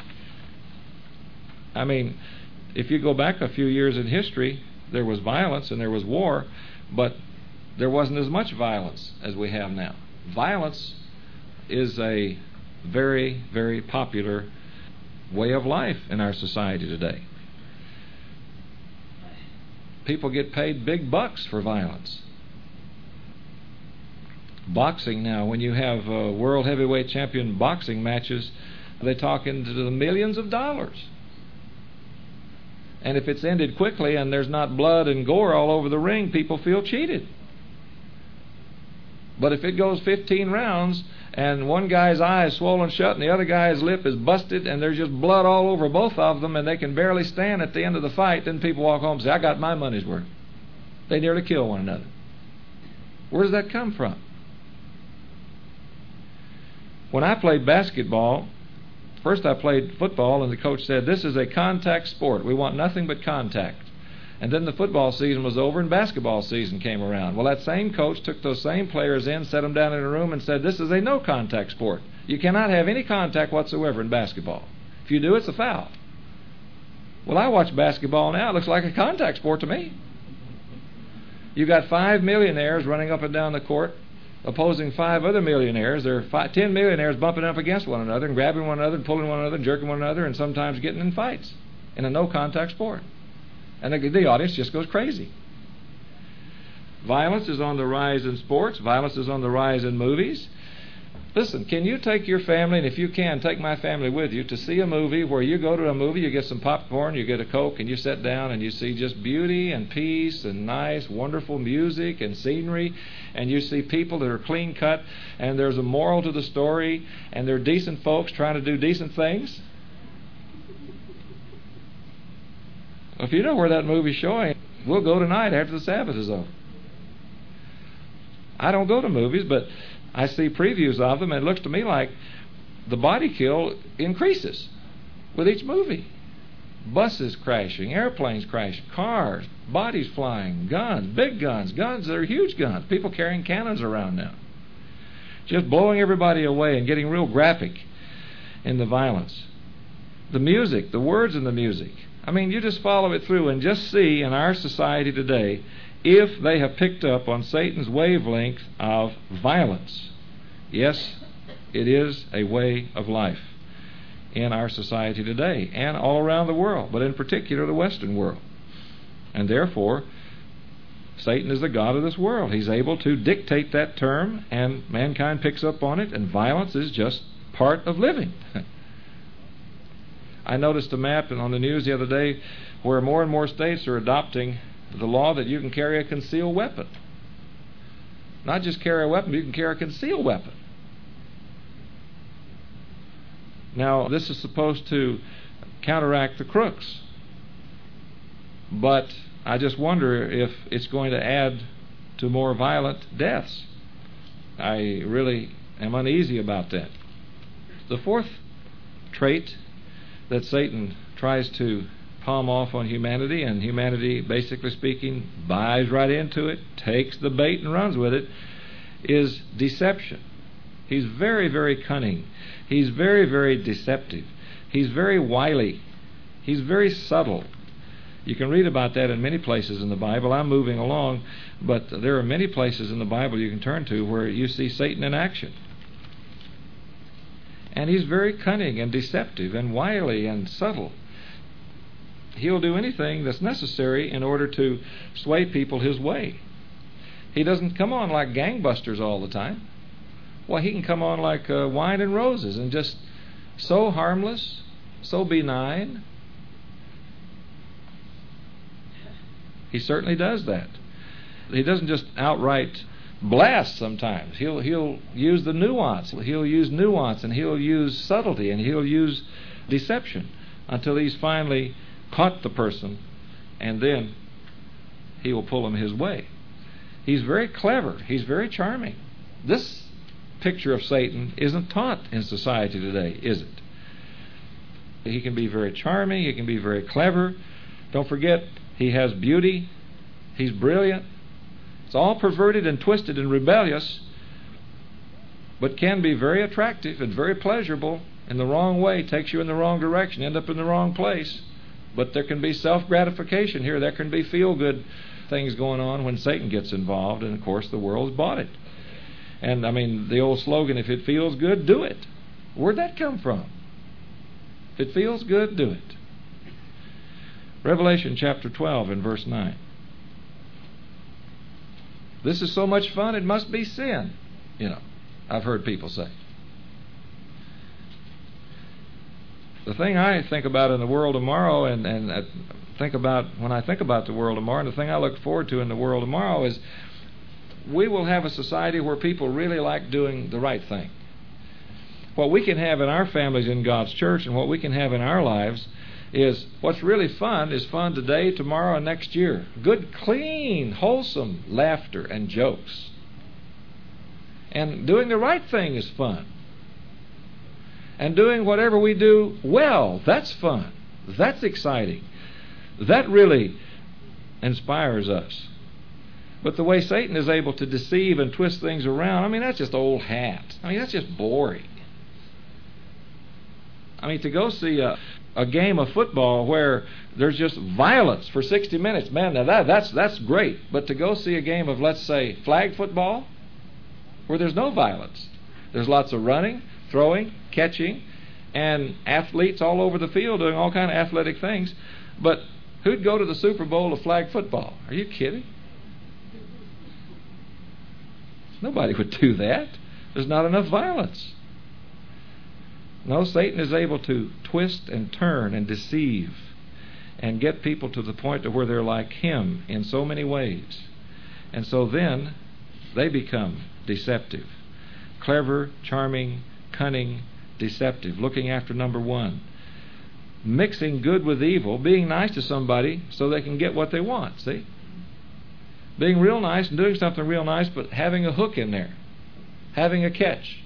I mean, if you go back a few years in history, there was violence and there was war, but there wasn't as much violence as we have now. Violence is a very, very popular way of life in our society today. People get paid big bucks for violence. Boxing now, when you have uh, world heavyweight champion boxing matches, they talk into the millions of dollars. And if it's ended quickly and there's not blood and gore all over the ring, people feel cheated. But if it goes fifteen rounds and one guy's eye is swollen shut and the other guy's lip is busted and there's just blood all over both of them and they can barely stand at the end of the fight, then people walk home and say, I got my money's worth. They nearly kill one another. Where does that come from? When I played basketball, first I played football, and the coach said, this is a contact sport. We want nothing but contact. And then the football season was over and basketball season came around. Well, that same coach took those same players in, set them down in a room, and said, this is a no-contact sport. You cannot have any contact whatsoever in basketball. If you do, it's a foul. Well, I watch basketball now. It looks like a contact sport to me. You got five millionaires running up and down the court, opposing five other millionaires. There are five, ten millionaires bumping up against one another and grabbing one another and pulling one another and jerking one another and sometimes getting in fights in a no-contact sport. And the, the audience just goes crazy. Violence is on the rise in sports. Violence is on the rise in movies. Listen, can you take your family, and if you can, take my family with you, to see a movie where you go to a movie, you get some popcorn, you get a Coke, and you sit down and you see just beauty and peace and nice, wonderful music and scenery, and you see people that are clean cut, and there's a moral to the story, and they're decent folks trying to do decent things? If you know where that movie's showing, we'll go tonight after the Sabbath is over. I don't go to movies, but I see previews of them, and it looks to me like the body kill increases with each movie. Buses crashing, airplanes crashing, cars, bodies flying, guns, big guns, guns that are huge guns, people carrying cannons around now. Just blowing everybody away and getting real graphic in the violence. The music, the words in the music. I mean, you just follow it through and just see in our society today if they have picked up on Satan's wavelength of violence. Yes, it is a way of life in our society today and all around the world, but in particular the Western world. And therefore, Satan is the god of this world. He's able to dictate that term, and mankind picks up on it, and violence is just part of living. I noticed a map on the news the other day where more and more states are adopting the law that you can carry a concealed weapon. Not just carry a weapon, but you can carry a concealed weapon. Now, this is supposed to counteract the crooks. But I just wonder if it's going to add to more violent deaths. I really am uneasy about that. The fourth trait that Satan tries to palm off on humanity, and humanity, basically speaking, buys right into it, takes the bait and runs with it, is deception. He's very, very cunning. He's very, very deceptive. He's very wily. He's very subtle. You can read about that in many places in the Bible. I'm moving along, but there are many places in the Bible you can turn to where you see Satan in action. And he's very cunning and deceptive and wily and subtle. He'll do anything that's necessary in order to sway people his way. He doesn't come on like gangbusters all the time. Well, he can come on like uh, wine and roses and just so harmless, so benign. He certainly does that. He doesn't just outright blast sometimes. He'll he'll use the nuance. He'll use nuance and he'll use subtlety and he'll use deception until he's finally caught the person, and then he will pull him his way. He's very clever. He's very charming. This picture of Satan isn't taught in society today, is it? He can be very charming. He can be very clever. Don't forget, he has beauty. He's brilliant. It's all perverted and twisted and rebellious, but can be very attractive and very pleasurable in the wrong way. Takes you in the wrong direction. End up in the wrong place. But there can be self-gratification here. There can be feel-good things going on when Satan gets involved, and of course the world's bought it. And I mean, the old slogan, if it feels good, do it. Where'd that come from? If it feels good, do it. Revelation chapter twelve and verse nine. This is so much fun, it must be sin. You know, I've heard people say. The thing I think about in the world tomorrow, and, and I think about when I think about the world tomorrow, and the thing I look forward to in the world tomorrow is we will have a society where people really like doing the right thing. What we can have in our families in God's church and what we can have in our lives is what's really fun is fun today, tomorrow, and next year. Good, clean, wholesome laughter and jokes. And doing the right thing is fun. And doing whatever we do well, that's fun. That's exciting. That really inspires us. But the way Satan is able to deceive and twist things around, I mean, that's just old hat. I mean, that's just boring. I mean, to go see a, a game of football where there's just violence for sixty minutes, man, now that, that's, that's great. But to go see a game of, let's say, flag football, where there's no violence. There's lots of running, throwing, catching, and athletes all over the field doing all kind of athletic things. But who'd go to the Super Bowl of flag football? Are you kidding? Nobody would do that. There's not enough violence. No, Satan is able to twist and turn and deceive and get people to the point to where they're like him in so many ways. And so then they become deceptive. Clever, charming, cunning, deceptive. Looking after number one. Mixing good with evil. Being nice to somebody so they can get what they want. See? Being real nice and doing something real nice, but having a hook in there. Having a catch.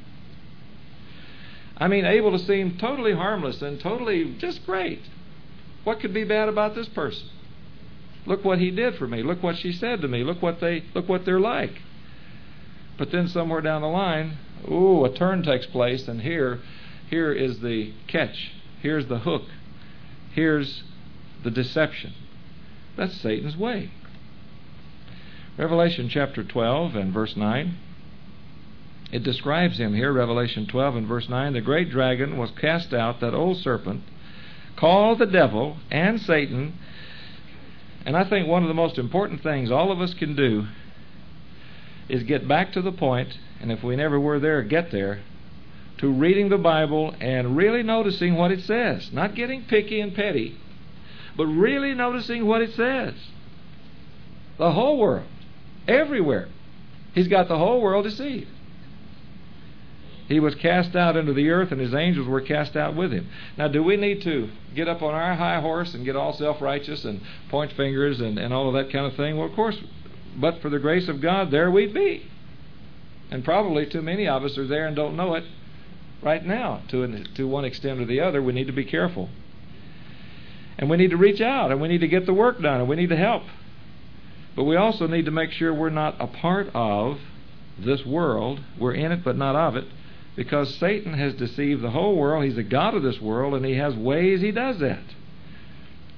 I mean, able to seem totally harmless and totally just great. What could be bad about this person? Look what he did for me. Look what she said to me. Look what they look what they're like. But then somewhere down the line, ooh, a turn takes place, and here, here is the catch. Here's the hook. Here's the deception. That's Satan's way. Revelation chapter twelve and verse nine. It describes him here, Revelation twelve and verse nine. The great dragon was cast out, that old serpent, called the devil and Satan. And I think one of the most important things all of us can do is get back to the point, and if we never were there, get there, to reading the Bible and really noticing what it says. Not getting picky and petty, but really noticing what it says. The whole world. Everywhere. He's got the whole world deceived. He was cast out into the earth, and his angels were cast out with him. Now, do we need to get up on our high horse and get all self-righteous and point fingers and, and all of that kind of thing? Well, of course, but for the grace of God, there we'd be. And probably too many of us are there and don't know it right now. To, an, to one extent or the other, we need to be careful. And we need to reach out, and we need to get the work done, and we need to help. But we also need to make sure we're not a part of this world. We're in it, but not of it. Because Satan has deceived the whole world. He's the god of this world, and he has ways he does that.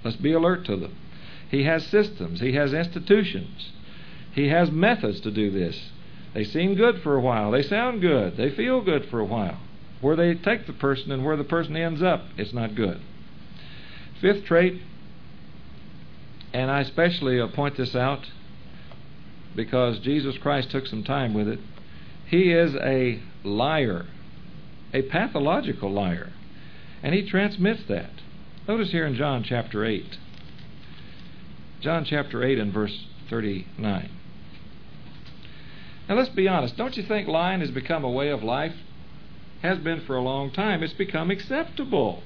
Let's be alert to them. He has systems. He has institutions. He has methods to do this. They seem good for a while. They sound good. They feel good for a while. Where they take the person and where the person ends up, it's not good. Fifth trait, and I especially uh, point this out because Jesus Christ took some time with it. He is a liar, a pathological liar, and he transmits that. Notice here in John chapter eight. John chapter eight and verse thirty-nine. Now let's be honest. Don't you think lying has become a way of life? Has been for a long time. It's become acceptable.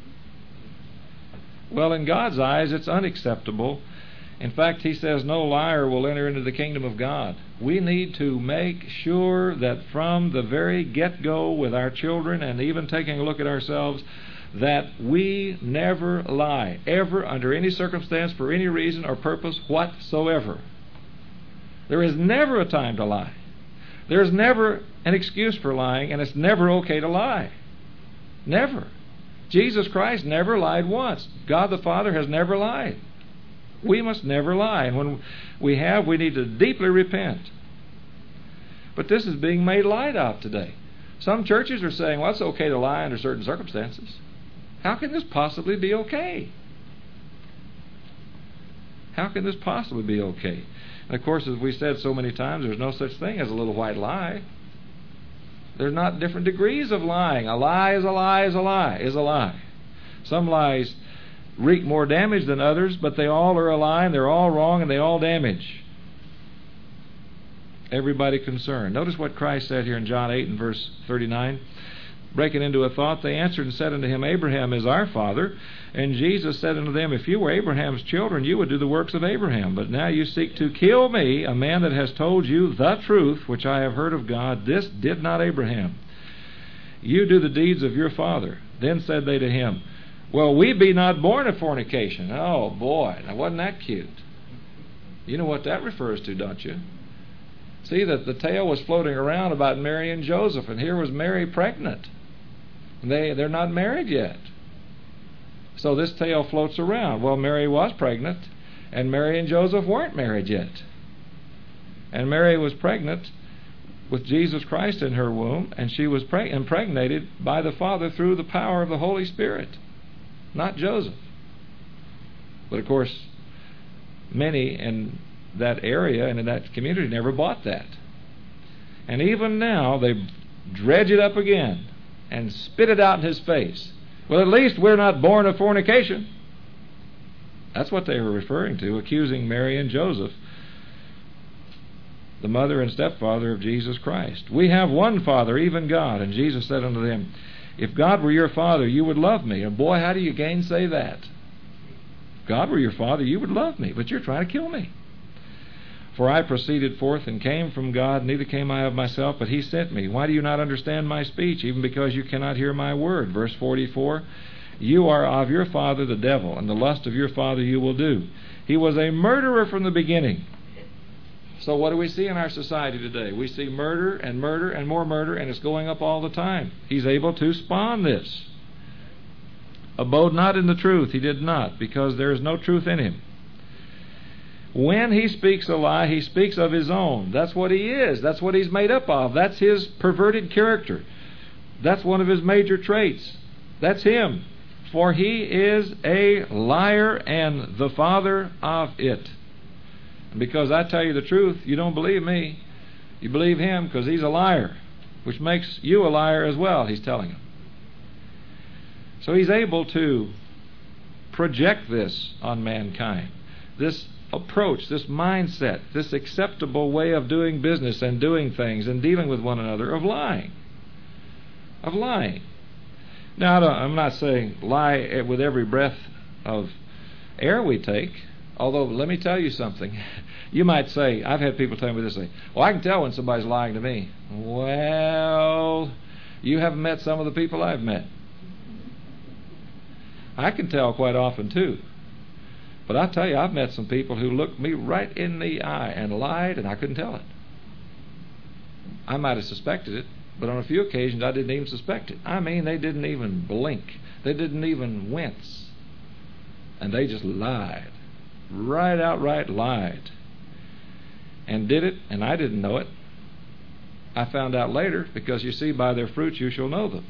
Well, in God's eyes, it's unacceptable. In fact, he says no liar will enter into the kingdom of God. We need to make sure that from the very get-go with our children and even taking a look at ourselves, that we never lie, ever, under any circumstance, for any reason or purpose whatsoever. There is never a time to lie. There is never an excuse for lying, and it's never okay to lie. Never. Jesus Christ never lied once. God the Father has never lied. We must never lie. And when we have, we need to deeply repent. But this is being made light of today. Some churches are saying, well, it's okay to lie under certain circumstances. How can this possibly be okay? How can this possibly be okay? And of course, as we said so many times, there's no such thing as a little white lie. There's not different degrees of lying. A lie is a lie is a lie is a lie. Some lies wreak more damage than others, but they all are a lie, and they're all wrong, and they all damage everybody concerned. Notice what Christ said here in John eight and verse thirty-nine. Breaking into a thought, they answered and said unto him, Abraham is our father. And Jesus said unto them, if you were Abraham's children, you would do the works of Abraham. But now you seek to kill me, a man that has told you the truth, which I have heard of God. This did not Abraham. You do the deeds of your father. Then said they to him, well, we be not born of fornication. Oh, boy, now wasn't that cute? You know what that refers to, don't you? See, that the tale was floating around about Mary and Joseph, and here was Mary pregnant. They, they're not married yet. So this tale floats around. Well, Mary was pregnant, and Mary and Joseph weren't married yet. And Mary was pregnant with Jesus Christ in her womb, and she was preg- impregnated by the Father through the power of the Holy Spirit, not Joseph. But of course, many in that area and in that community never bought that. And even now, they dredge it up again and spit it out in his face. Well, at least we're not born of fornication. That's what they were referring to, accusing Mary and Joseph, the mother and stepfather of Jesus Christ. We have one Father, even God. And Jesus said unto them, if God were your Father, you would love me. And boy, how do you gainsay that? If God were your Father, you would love me, but you're trying to kill me. For I proceeded forth and came from God, neither came I of myself, but he sent me. Why do you not understand my speech, even because you cannot hear my word? Verse forty-four, you are of your father the devil, and the lust of your father you will do. He was a murderer from the beginning. So what do we see in our society today? We see murder and murder and more murder, and it's going up all the time. He's able to spawn this. Abode not in the truth, he did not, because there is no truth in him. When he speaks a lie, he speaks of his own. That's what he is. That's what he's made up of. That's his perverted character. That's one of his major traits. That's him. For he is a liar and the father of it. And because I tell you the truth, you don't believe me. You believe him because he's a liar, which makes you a liar as well, he's telling him. So he's able to project this on mankind. This approach, this mindset, this acceptable way of doing business and doing things and dealing with one another, of lying. Of lying. Now, I don't, I'm not saying lie with every breath of air we take, although let me tell you something. You might say, I've had people tell me this, say, well, I can tell when somebody's lying to me. Well, you haven't met some of the people I've met. I can tell quite often, too. But I tell you, I've met some people who looked me right in the eye and lied, and I couldn't tell it. I might have suspected it, but on a few occasions I didn't even suspect it. I mean, they didn't even blink. They didn't even wince. And they just lied. Right outright lied. And did it, and I didn't know it. I found out later, because you see, by their fruits you shall know them.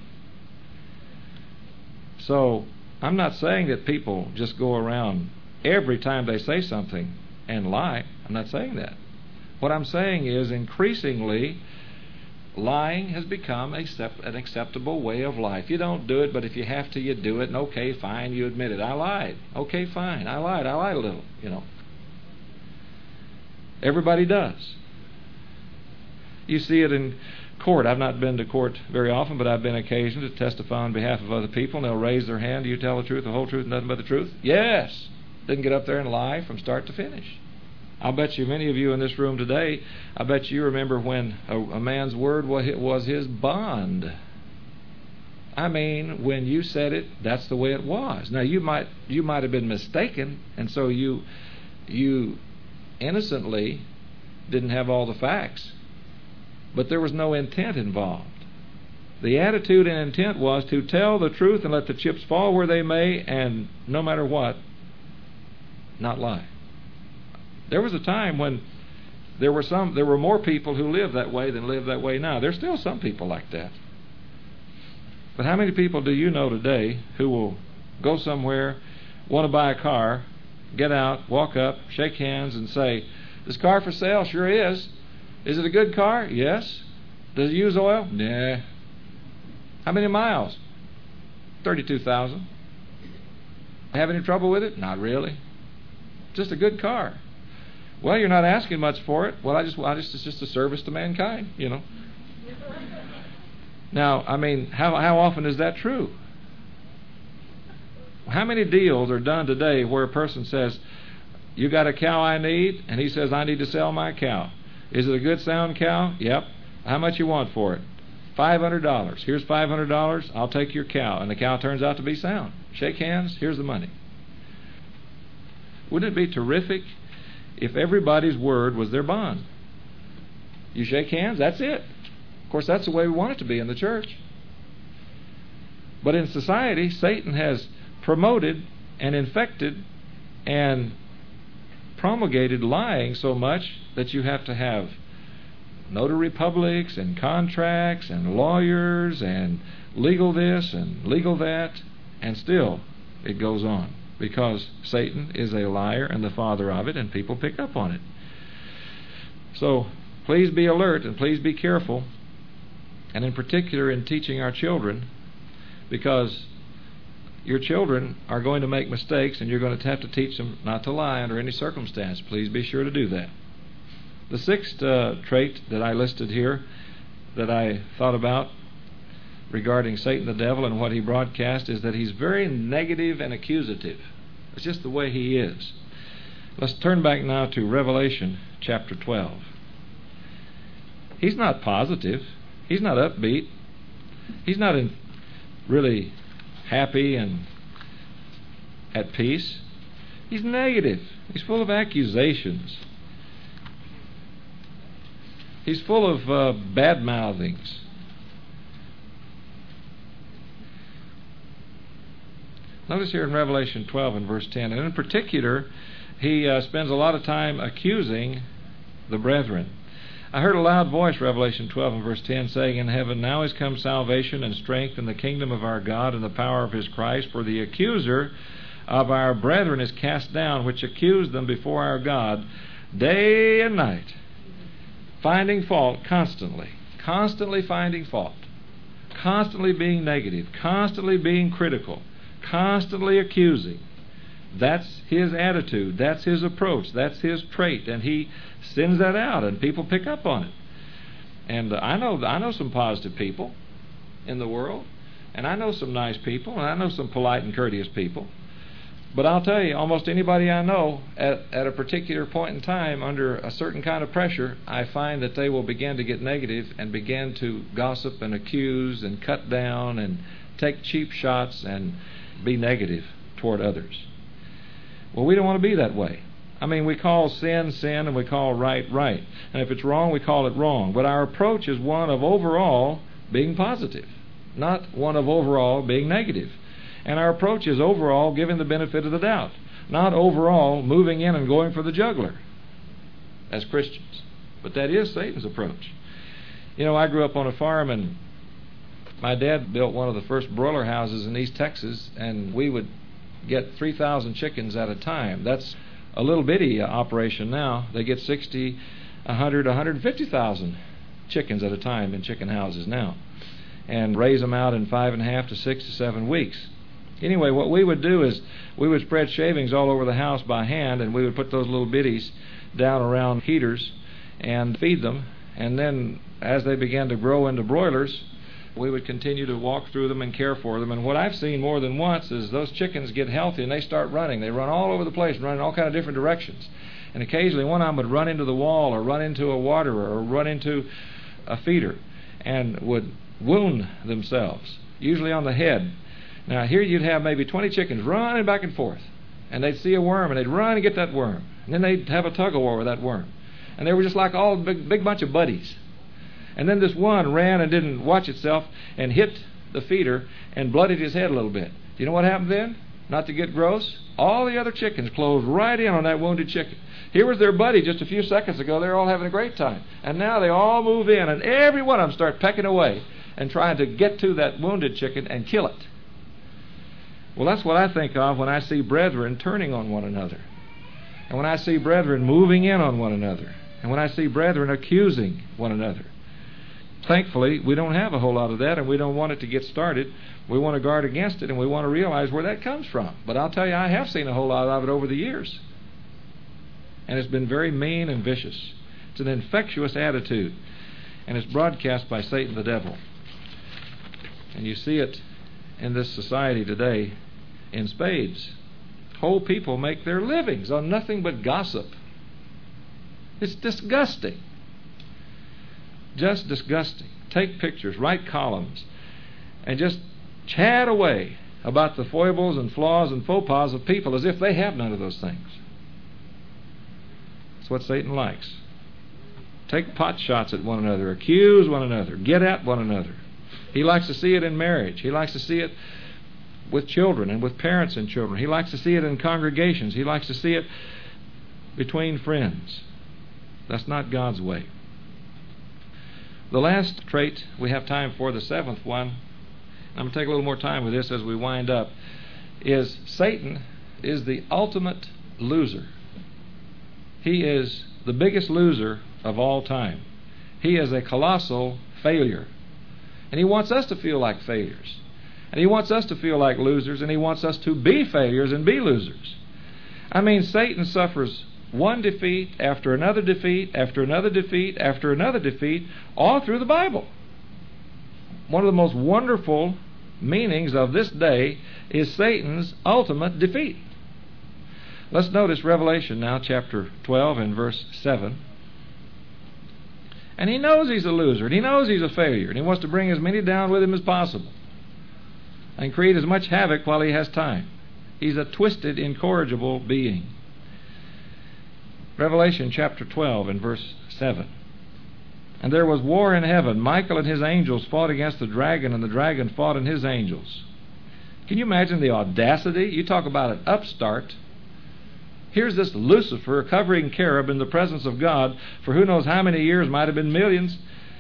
So, I'm not saying that people just go around every time they say something and lie. I'm not saying that. What I'm saying is, increasingly, lying has become accept, an acceptable way of life. You don't do it, but if you have to, you do it. And okay, fine, you admit it. I lied. Okay, fine, I lied. I lied a little, you know. Everybody does. You see it in court. I've not been to court very often, but I've been occasioned to testify on behalf of other people, and they'll raise their hand. Do you tell the truth, the whole truth, and nothing but the truth? Yes. Didn't get up there and lie from start to finish. I'll bet you many of you in this room today, I bet you remember when a, a man's word was his bond. I mean, when you said it, that's the way it was. Now, you might you might have been mistaken, and so you you innocently didn't have all the facts, but there was no intent involved. The attitude and intent was to tell the truth and let the chips fall where they may, and no matter what, not lie. There was a time when there were some, there were more people who lived that way than live that way now. There's still some people like that. But how many people do you know today who will go somewhere, want to buy a car, get out, walk up, shake hands, and say, "This car for sale?" "Sure is." "Is it a good car?" "Yes." "Does it use oil?" "Nah." "How many miles?" thirty-two thousand. "Have any trouble with it?" "Not really." "Just a good car." "Well, you're not asking much for it." "Well, I just, I just, it's just a service to mankind, you know." Now, I mean, how how often is that true? How many deals are done today where a person says, "You got a cow I need?" And he says, "I need to sell my cow." "Is it a good sound cow?" "Yep." "How much you want for it?" five hundred dollars. "Here's five hundred dollars. I'll take your cow." And the cow turns out to be sound. Shake hands. Here's the money. Wouldn't it be terrific if everybody's word was their bond? You shake hands, that's it. Of course, that's the way we want it to be in the church. But in society, Satan has promoted and infected and promulgated lying so much that you have to have notary publics and contracts and lawyers and legal this and legal that, and still it goes on, because Satan is a liar and the father of it, and people pick up on it. So please be alert and please be careful, and in particular in teaching our children, because your children are going to make mistakes, and you're going to have to teach them not to lie under any circumstance. Please be sure to do that. The sixth uh, trait that I listed here that I thought about regarding Satan the devil and what he broadcasts is that he's very negative and accusative. It's just the way he is. Let's turn back now to Revelation chapter twelve. He's not positive. He's not upbeat. He's not in really happy and at peace. He's negative. He's full of accusations. He's full of uh, bad-mouthings. Notice here in Revelation twelve and verse ten, and in particular, he uh, spends a lot of time accusing the brethren. I heard a loud voice, Revelation twelve and verse ten, saying in heaven, "Now is come salvation and strength in the kingdom of our God and the power of his Christ, for the accuser of our brethren is cast down, which accused them before our God day and night." Finding fault constantly, constantly finding fault, constantly being negative, constantly being critical, constantly accusing. That's his attitude, that's his approach, that's his trait, and he sends that out, and people pick up on it. And uh, I know I know some positive people in the world, and I know some nice people, and I know some polite and courteous people. But I'll tell you, almost anybody I know at, at a particular point in time under a certain kind of pressure, I find that they will begin to get negative and begin to gossip and accuse and cut down and take cheap shots and be negative toward others. Well, we don't want to be that way. I mean, we call sin, sin, and we call right, right. And if it's wrong, we call it wrong. But our approach is one of overall being positive, not one of overall being negative. And our approach is overall giving the benefit of the doubt, not overall moving in and going for the jugular as Christians. But that is Satan's approach. You know, I grew up on a farm, and my dad built one of the first broiler houses in East Texas, and we would get three thousand chickens at a time. That's a little bitty uh, operation now. They get sixty, one hundred, one hundred fifty thousand chickens at a time in chicken houses now, and raise them out in five and a half to six to seven weeks. Anyway, what we would do is we would spread shavings all over the house by hand, and we would put those little bitties down around heaters and feed them. And then as they began to grow into broilers, we would continue to walk through them and care for them. And what I've seen more than once is those chickens get healthy and they start running. They run all over the place, run in all kind of different directions. And occasionally one of them would run into the wall or run into a waterer or run into a feeder and would wound themselves, usually on the head. Now here you'd have maybe twenty chickens running back and forth, and they'd see a worm and they'd run and get that worm, and then they'd have a tug-of-war with that worm. And they were just like all big, big bunch of buddies. And then this one ran and didn't watch itself and hit the feeder and blooded his head a little bit. Do you know what happened then? Not to get gross, all the other chickens closed right in on that wounded chicken. Here was their buddy just a few seconds ago. They were all having a great time. And now they all move in, and every one of them start pecking away and trying to get to that wounded chicken and kill it. Well, that's what I think of when I see brethren turning on one another, and when I see brethren moving in on one another, and when I see brethren accusing one another. Thankfully, we don't have a whole lot of that, and we don't want it to get started. We want to guard against it, and we want to realize where that comes from. But I'll tell you, I have seen a whole lot of it over the years, and it's been very mean and vicious. It's an infectious attitude, and it's broadcast by Satan the devil. And you see it in this society today in spades. Whole people make their livings on nothing but gossip. It's disgusting. Just disgusting. Take pictures, write columns, and just chat away about the foibles and flaws and faux pas of people as if they have none of those things. That's what Satan likes. Take pot shots at one another, accuse one another, get at one another. He likes to see it in marriage. He likes to see it with children and with parents and children. He likes to see it in congregations. He likes to see it between friends. That's not God's way. The last trait we have time for, the seventh one, I'm going to take a little more time with this as we wind up, is Satan is the ultimate loser. He is the biggest loser of all time. He is a colossal failure. And he wants us to feel like failures. And he wants us to feel like losers, and he wants us to be failures and be losers. I mean, Satan suffers one defeat after another defeat after another defeat after another defeat all through the Bible. One of the most wonderful meanings of this day is Satan's ultimate defeat. Let's notice Revelation now, chapter twelve and verse seven. And he knows he's a loser, and he knows he's a failure, and he wants to bring as many down with him as possible and create as much havoc while he has time. He's a twisted, incorrigible being. Revelation chapter twelve and verse seven. And there was war in heaven. Michael and his angels fought against the dragon, and the dragon fought and his angels. Can you imagine the audacity? You talk about an upstart. Here's this Lucifer, covering cherub in the presence of God for who knows how many years, might have been millions,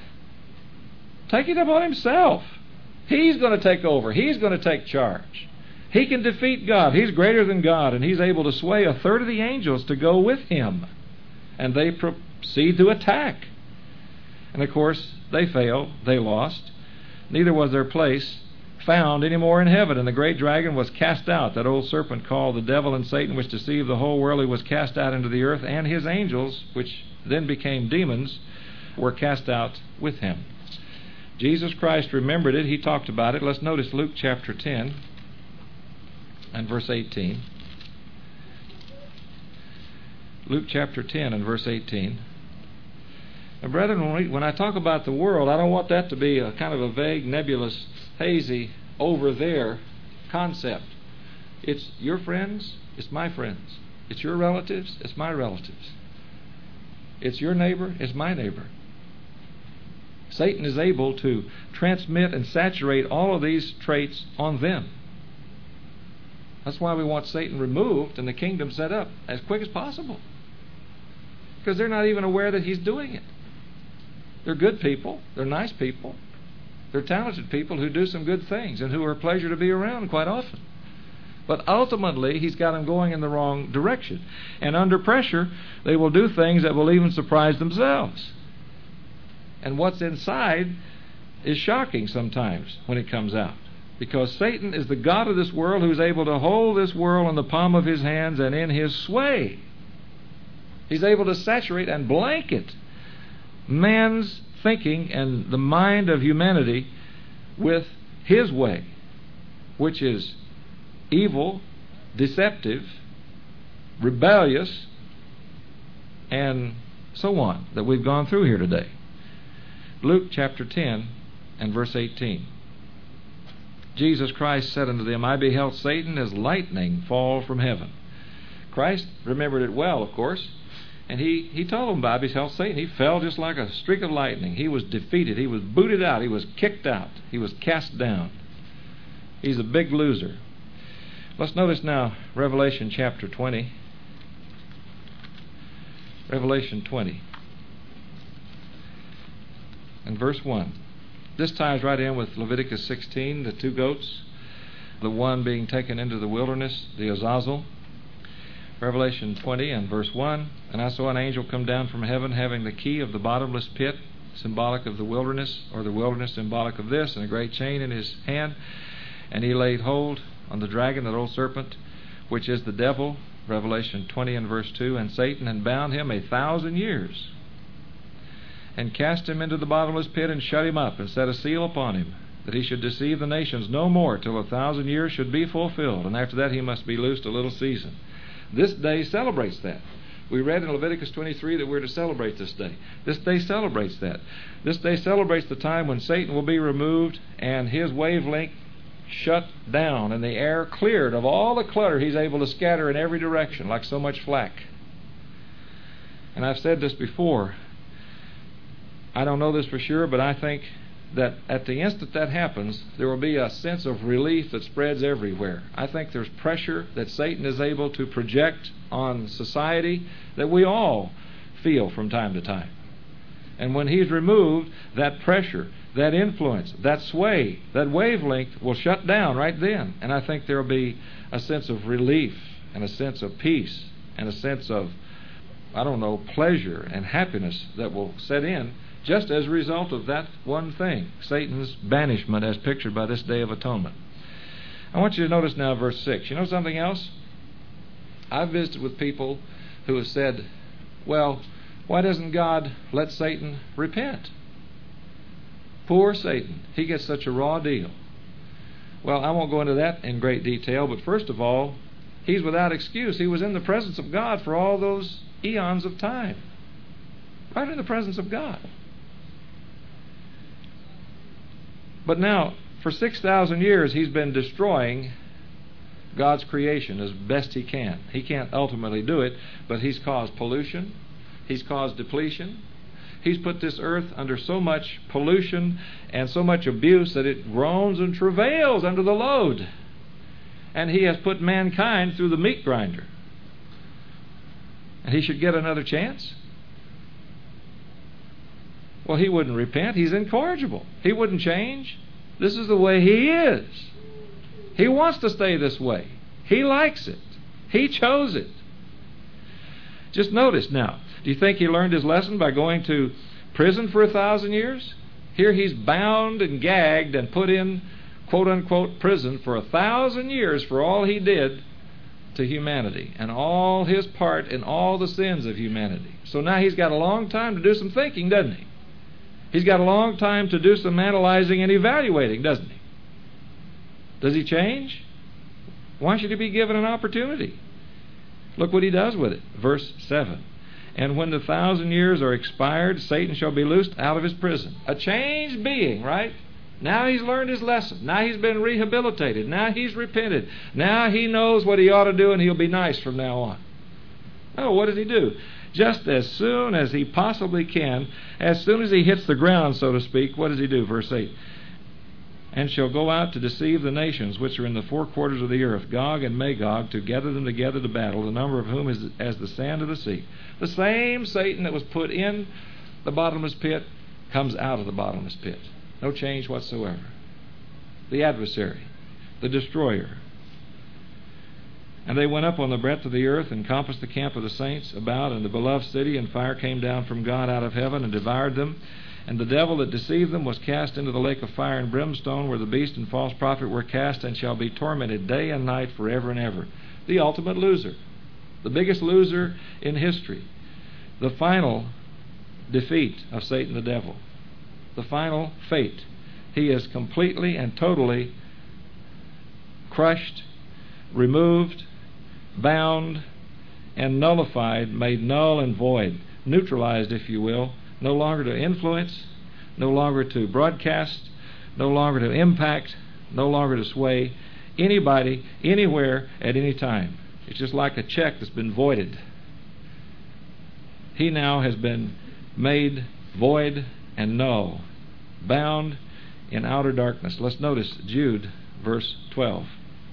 taking it upon himself. He's going to take over. He's going to take charge. He can defeat God. He's greater than God, and he's able to sway a third of the angels to go with him. And they proceed to attack. And of course, they failed. They lost. Neither was their place found any more in heaven. And the great dragon was cast out, that old serpent called the devil and Satan, which deceived the whole world. He was cast out into the earth, and his angels, which then became demons, were cast out with him. Jesus Christ remembered it. He talked about it. Let's notice Luke chapter ten and verse eighteen. Luke chapter ten and verse eighteen. Now, brethren, when, we, when I talk about the world, I don't want that to be a kind of a vague, nebulous, hazy, over there concept. It's your friends, it's my friends. It's your relatives, it's my relatives. It's your neighbor, it's my neighbor. Satan is able to transmit and saturate all of these traits on them. That's why we want Satan removed and the kingdom set up as quick as possible. Because they're not even aware that he's doing it. They're good people. They're nice people. They're talented people who do some good things and who are a pleasure to be around quite often. But ultimately, he's got them going in the wrong direction. And under pressure, they will do things that will even surprise themselves. And what's inside is shocking sometimes when it comes out. Because Satan is the god of this world who's able to hold this world in the palm of his hands and in his sway. He's able to saturate and blanket man's thinking and the mind of humanity with his way, which is evil, deceptive, rebellious, and so on, that we've gone through here today. Luke chapter ten and verse eighteen. Jesus Christ said unto them, I beheld Satan as lightning fall from heaven. Christ remembered it well, of course, and he, he told them, I beheld Satan. He fell just like a streak of lightning. He was defeated. He was booted out. He was kicked out. He was cast down. He's a big loser. Let's notice now Revelation chapter twenty. Revelation twenty. And verse one. This ties right in with Leviticus sixteen, the two goats, the one being taken into the wilderness, the Azazel. Revelation twenty and verse one. And I saw an angel come down from heaven having the key of the bottomless pit, symbolic of the wilderness, or the wilderness symbolic of this, and a great chain in his hand. And he laid hold on the dragon, that old serpent, which is the devil, Revelation twenty and verse two, and Satan, and bound him a thousand years, and cast him into the bottomless pit, and shut him up, and set a seal upon him, that he should deceive the nations no more till a thousand years should be fulfilled, and after that he must be loosed a little season. This day celebrates that. We read in Leviticus twenty-three that we're to celebrate this day. This day celebrates that. This day celebrates the time when Satan will be removed and his wavelength shut down and the air cleared of all the clutter he's able to scatter in every direction like so much flack. And I've said this before. I don't know this for sure, but I think that at the instant that happens, there will be a sense of relief that spreads everywhere. I think there's pressure that Satan is able to project on society that we all feel from time to time. And when he's removed, that pressure, that influence, that sway, that wavelength will shut down right then. And I think there will be a sense of relief and a sense of peace and a sense of, I don't know, pleasure and happiness that will set in just as a result of that one thing, Satan's banishment as pictured by this Day of Atonement. I want you to notice now verse six. You know something else? I've visited with people who have said, well, why doesn't God let Satan repent? Poor Satan. He gets such a raw deal. Well, I won't go into that in great detail, but first of all, he's without excuse. He was in the presence of God for all those eons of time. Right in the presence of God. But now, for six thousand years, he's been destroying God's creation as best he can. He can't ultimately do it, but he's caused pollution. He's caused depletion. He's put this earth under so much pollution and so much abuse that it groans and travails under the load. And he has put mankind through the meat grinder. And he should get another chance? Well, he wouldn't repent. He's incorrigible. He wouldn't change. This is the way he is. He wants to stay this way. He likes it. He chose it. Just notice now, do you think he learned his lesson by going to prison for a thousand years? Here he's bound and gagged and put in quote-unquote prison for a thousand years for all he did to humanity and all his part in all the sins of humanity. So now he's got a long time to do some thinking, doesn't he? He's got a long time to do some analyzing and evaluating, doesn't he? Does he change? Why should he be given an opportunity? Look what he does with it. Verse seven. And when the thousand years are expired, Satan shall be loosed out of his prison. A changed being, right? Now he's learned his lesson. Now he's been rehabilitated. Now he's repented. Now he knows what he ought to do and he'll be nice from now on. Oh, what does he do? Just as soon as he possibly can, as soon as he hits the ground, so to speak, what does he do? Verse eight. and shall go out to deceive the nations which are in the four quarters of the earth, Gog and Magog, to gather them together to battle, the number of whom is as the sand of the sea. The same Satan that was put in the bottomless pit comes out of the bottomless pit. No change whatsoever. The adversary, the destroyer. And they went up on the breadth of the earth, and compassed the camp of the saints about and the beloved city, and fire came down from God out of heaven and devoured them. And the devil that deceived them was cast into the lake of fire and brimstone, where the beast and false prophet were cast, and shall be tormented day and night forever and ever. The ultimate loser. The biggest loser in history. The final defeat of Satan the devil. The final fate. He is completely and totally crushed, removed, bound, and nullified, made null and void, neutralized, if you will, no longer to influence, no longer to broadcast, no longer to impact, no longer to sway anybody, anywhere, at any time. It's just like a check that's been voided. He now has been made void and null, bound in outer darkness. Let's notice Jude, verse twelve.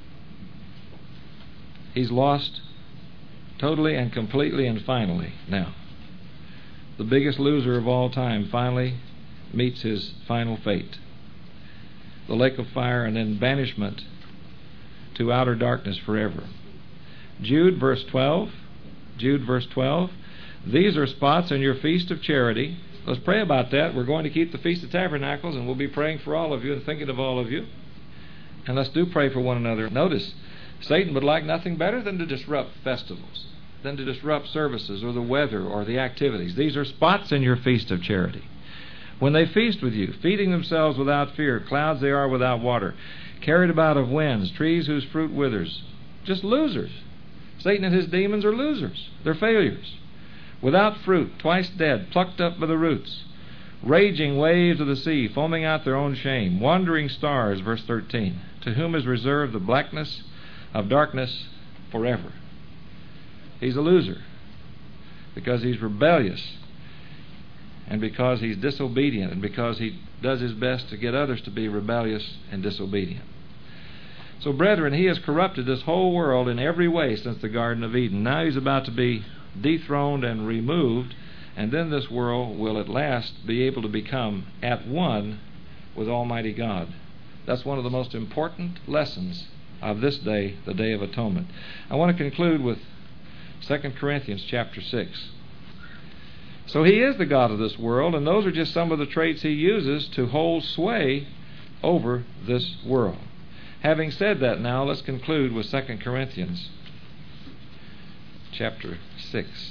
He's lost totally and completely and finally now. The biggest loser of all time finally meets his final fate. The lake of fire and then banishment to outer darkness forever. Jude, verse twelve. Jude, verse twelve. These are spots in your feast of charity. Let's pray about that. We're going to keep the Feast of Tabernacles, and we'll be praying for all of you and thinking of all of you. And let's do pray for one another. Notice, Satan would like nothing better than to disrupt festivals, than to disrupt services or the weather or the activities. These are spots in your feast of charity. When they feast with you, feeding themselves without fear, clouds they are without water, carried about of winds, trees whose fruit withers. Just losers. Satan and his demons are losers. They're failures. Without fruit, twice dead, plucked up by the roots. Raging waves of the sea, foaming out their own shame. Wandering stars, verse thirteen, to whom is reserved the blackness of darkness forever. He's a loser because he's rebellious, and because he's disobedient, and because he does his best to get others to be rebellious and disobedient. So, brethren, he has corrupted this whole world in every way since the Garden of Eden. Now he's about to be dethroned and removed, and then this world will at last be able to become at one with Almighty God. That's one of the most important lessons of this day, the Day of Atonement. I want to conclude with Second Corinthians chapter six. So he is the God of this world, and those are just some of the traits he uses to hold sway over this world. Having said that, now let's conclude with Second Corinthians chapter six.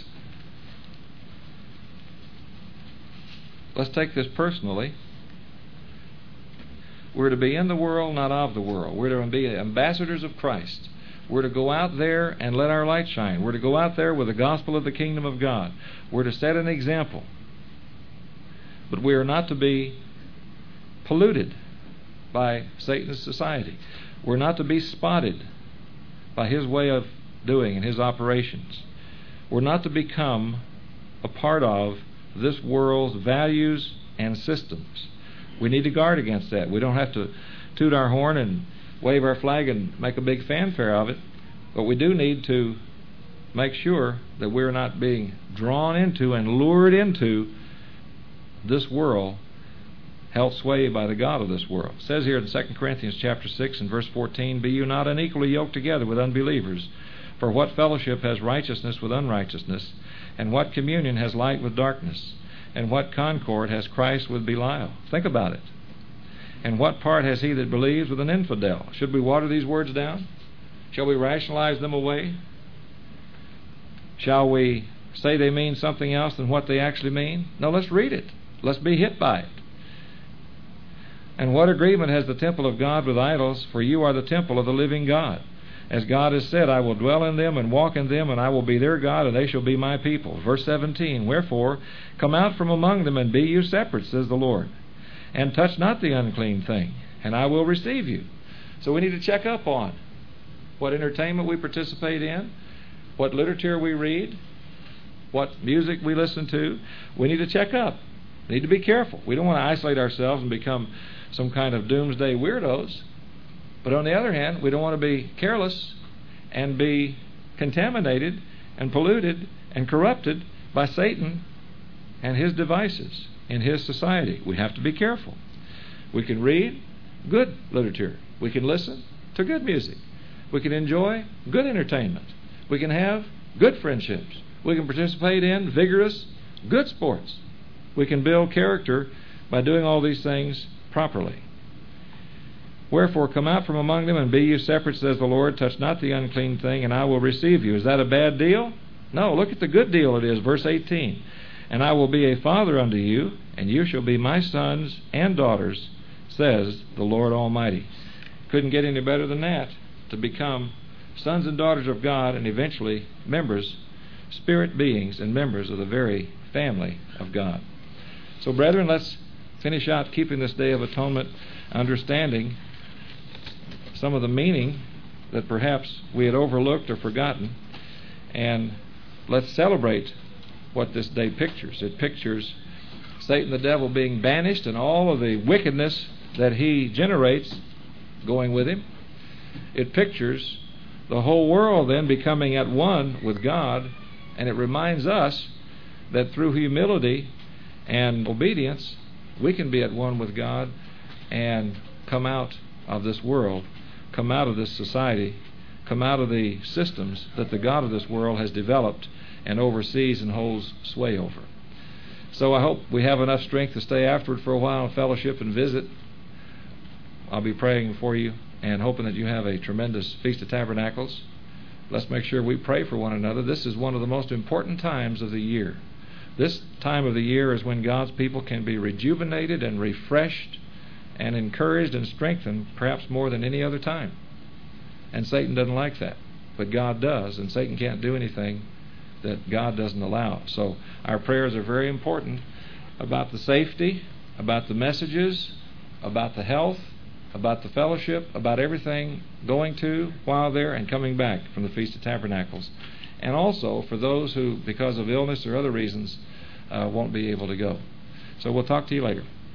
Let's take this personally. We're to be in the world, not of the world. We're to be ambassadors of Christ. We're to go out there and let our light shine. We're to go out there with the gospel of the kingdom of God. We're to set an example. But we are not to be polluted by Satan's society. We're not to be spotted by his way of doing and his operations. We're not to become a part of this world's values and systems. We need to guard against that. We don't have to toot our horn and wave our flag and make a big fanfare of it, but we do need to make sure that we're not being drawn into and lured into this world, held sway by the God of this world. It says here in Second Corinthians chapter six and verse fourteen, be you not unequally yoked together with unbelievers? For what fellowship has righteousness with unrighteousness? And what communion has light with darkness? And what concord has Christ with Belial? Think about it. And what part has he that believes with an infidel? Should we water these words down? Shall we rationalize them away? Shall we say they mean something else than what they actually mean? No, let's read it. Let's be hit by it. And what agreement has the temple of God with idols? For you are the temple of the living God. As God has said, I will dwell in them and walk in them, and I will be their God, and they shall be my people. Verse seventeen, wherefore, come out from among them, and be you separate, says the Lord, and touch not the unclean thing, and I will receive you. So we need to check up on what entertainment we participate in, what literature we read, what music we listen to. We need to check up. We need to be careful. We don't want to isolate ourselves and become some kind of doomsday weirdos. But on the other hand, we don't want to be careless and be contaminated and polluted and corrupted by Satan and his devices in his society. We have to be careful. We can read good literature. We can listen to good music. We can enjoy good entertainment. We can have good friendships. We can participate in vigorous, good sports. We can build character by doing all these things properly. Wherefore, come out from among them and be you separate, says the Lord. Touch not the unclean thing, and I will receive you. Is that a bad deal? No, look at the good deal it is. Verse eighteen. And I will be a father unto you, and you shall be my sons and daughters, says the Lord Almighty. Couldn't get any better than that, to become sons and daughters of God and eventually members, spirit beings, and members of the very family of God. So, brethren, let's finish out keeping this Day of Atonement, understanding some of the meaning that perhaps we had overlooked or forgotten, and let's celebrate what this day pictures. It pictures Satan the devil being banished and all of the wickedness that he generates going with him. It pictures the whole world then becoming at one with God, and it reminds us that through humility and obedience we can be at one with God and come out of this world, come out of this society, come out of the systems that the God of this world has developed and oversees and holds sway over. So I hope we have enough strength to stay afterward for a while and fellowship and visit. I'll be praying for you and hoping that you have a tremendous Feast of Tabernacles. Let's make sure we pray for one another. This is one of the most important times of the year. This time of the year is when God's people can be rejuvenated and refreshed and encouraged and strengthened, perhaps more than any other time. And Satan doesn't like that, but God does, and Satan can't do anything that God doesn't allow. So our prayers are very important about the safety, about the messages, about the health, about the fellowship, about everything going to, while there, and coming back from the Feast of Tabernacles. And also for those who, because of illness or other reasons, uh, won't be able to go. So we'll talk to you later.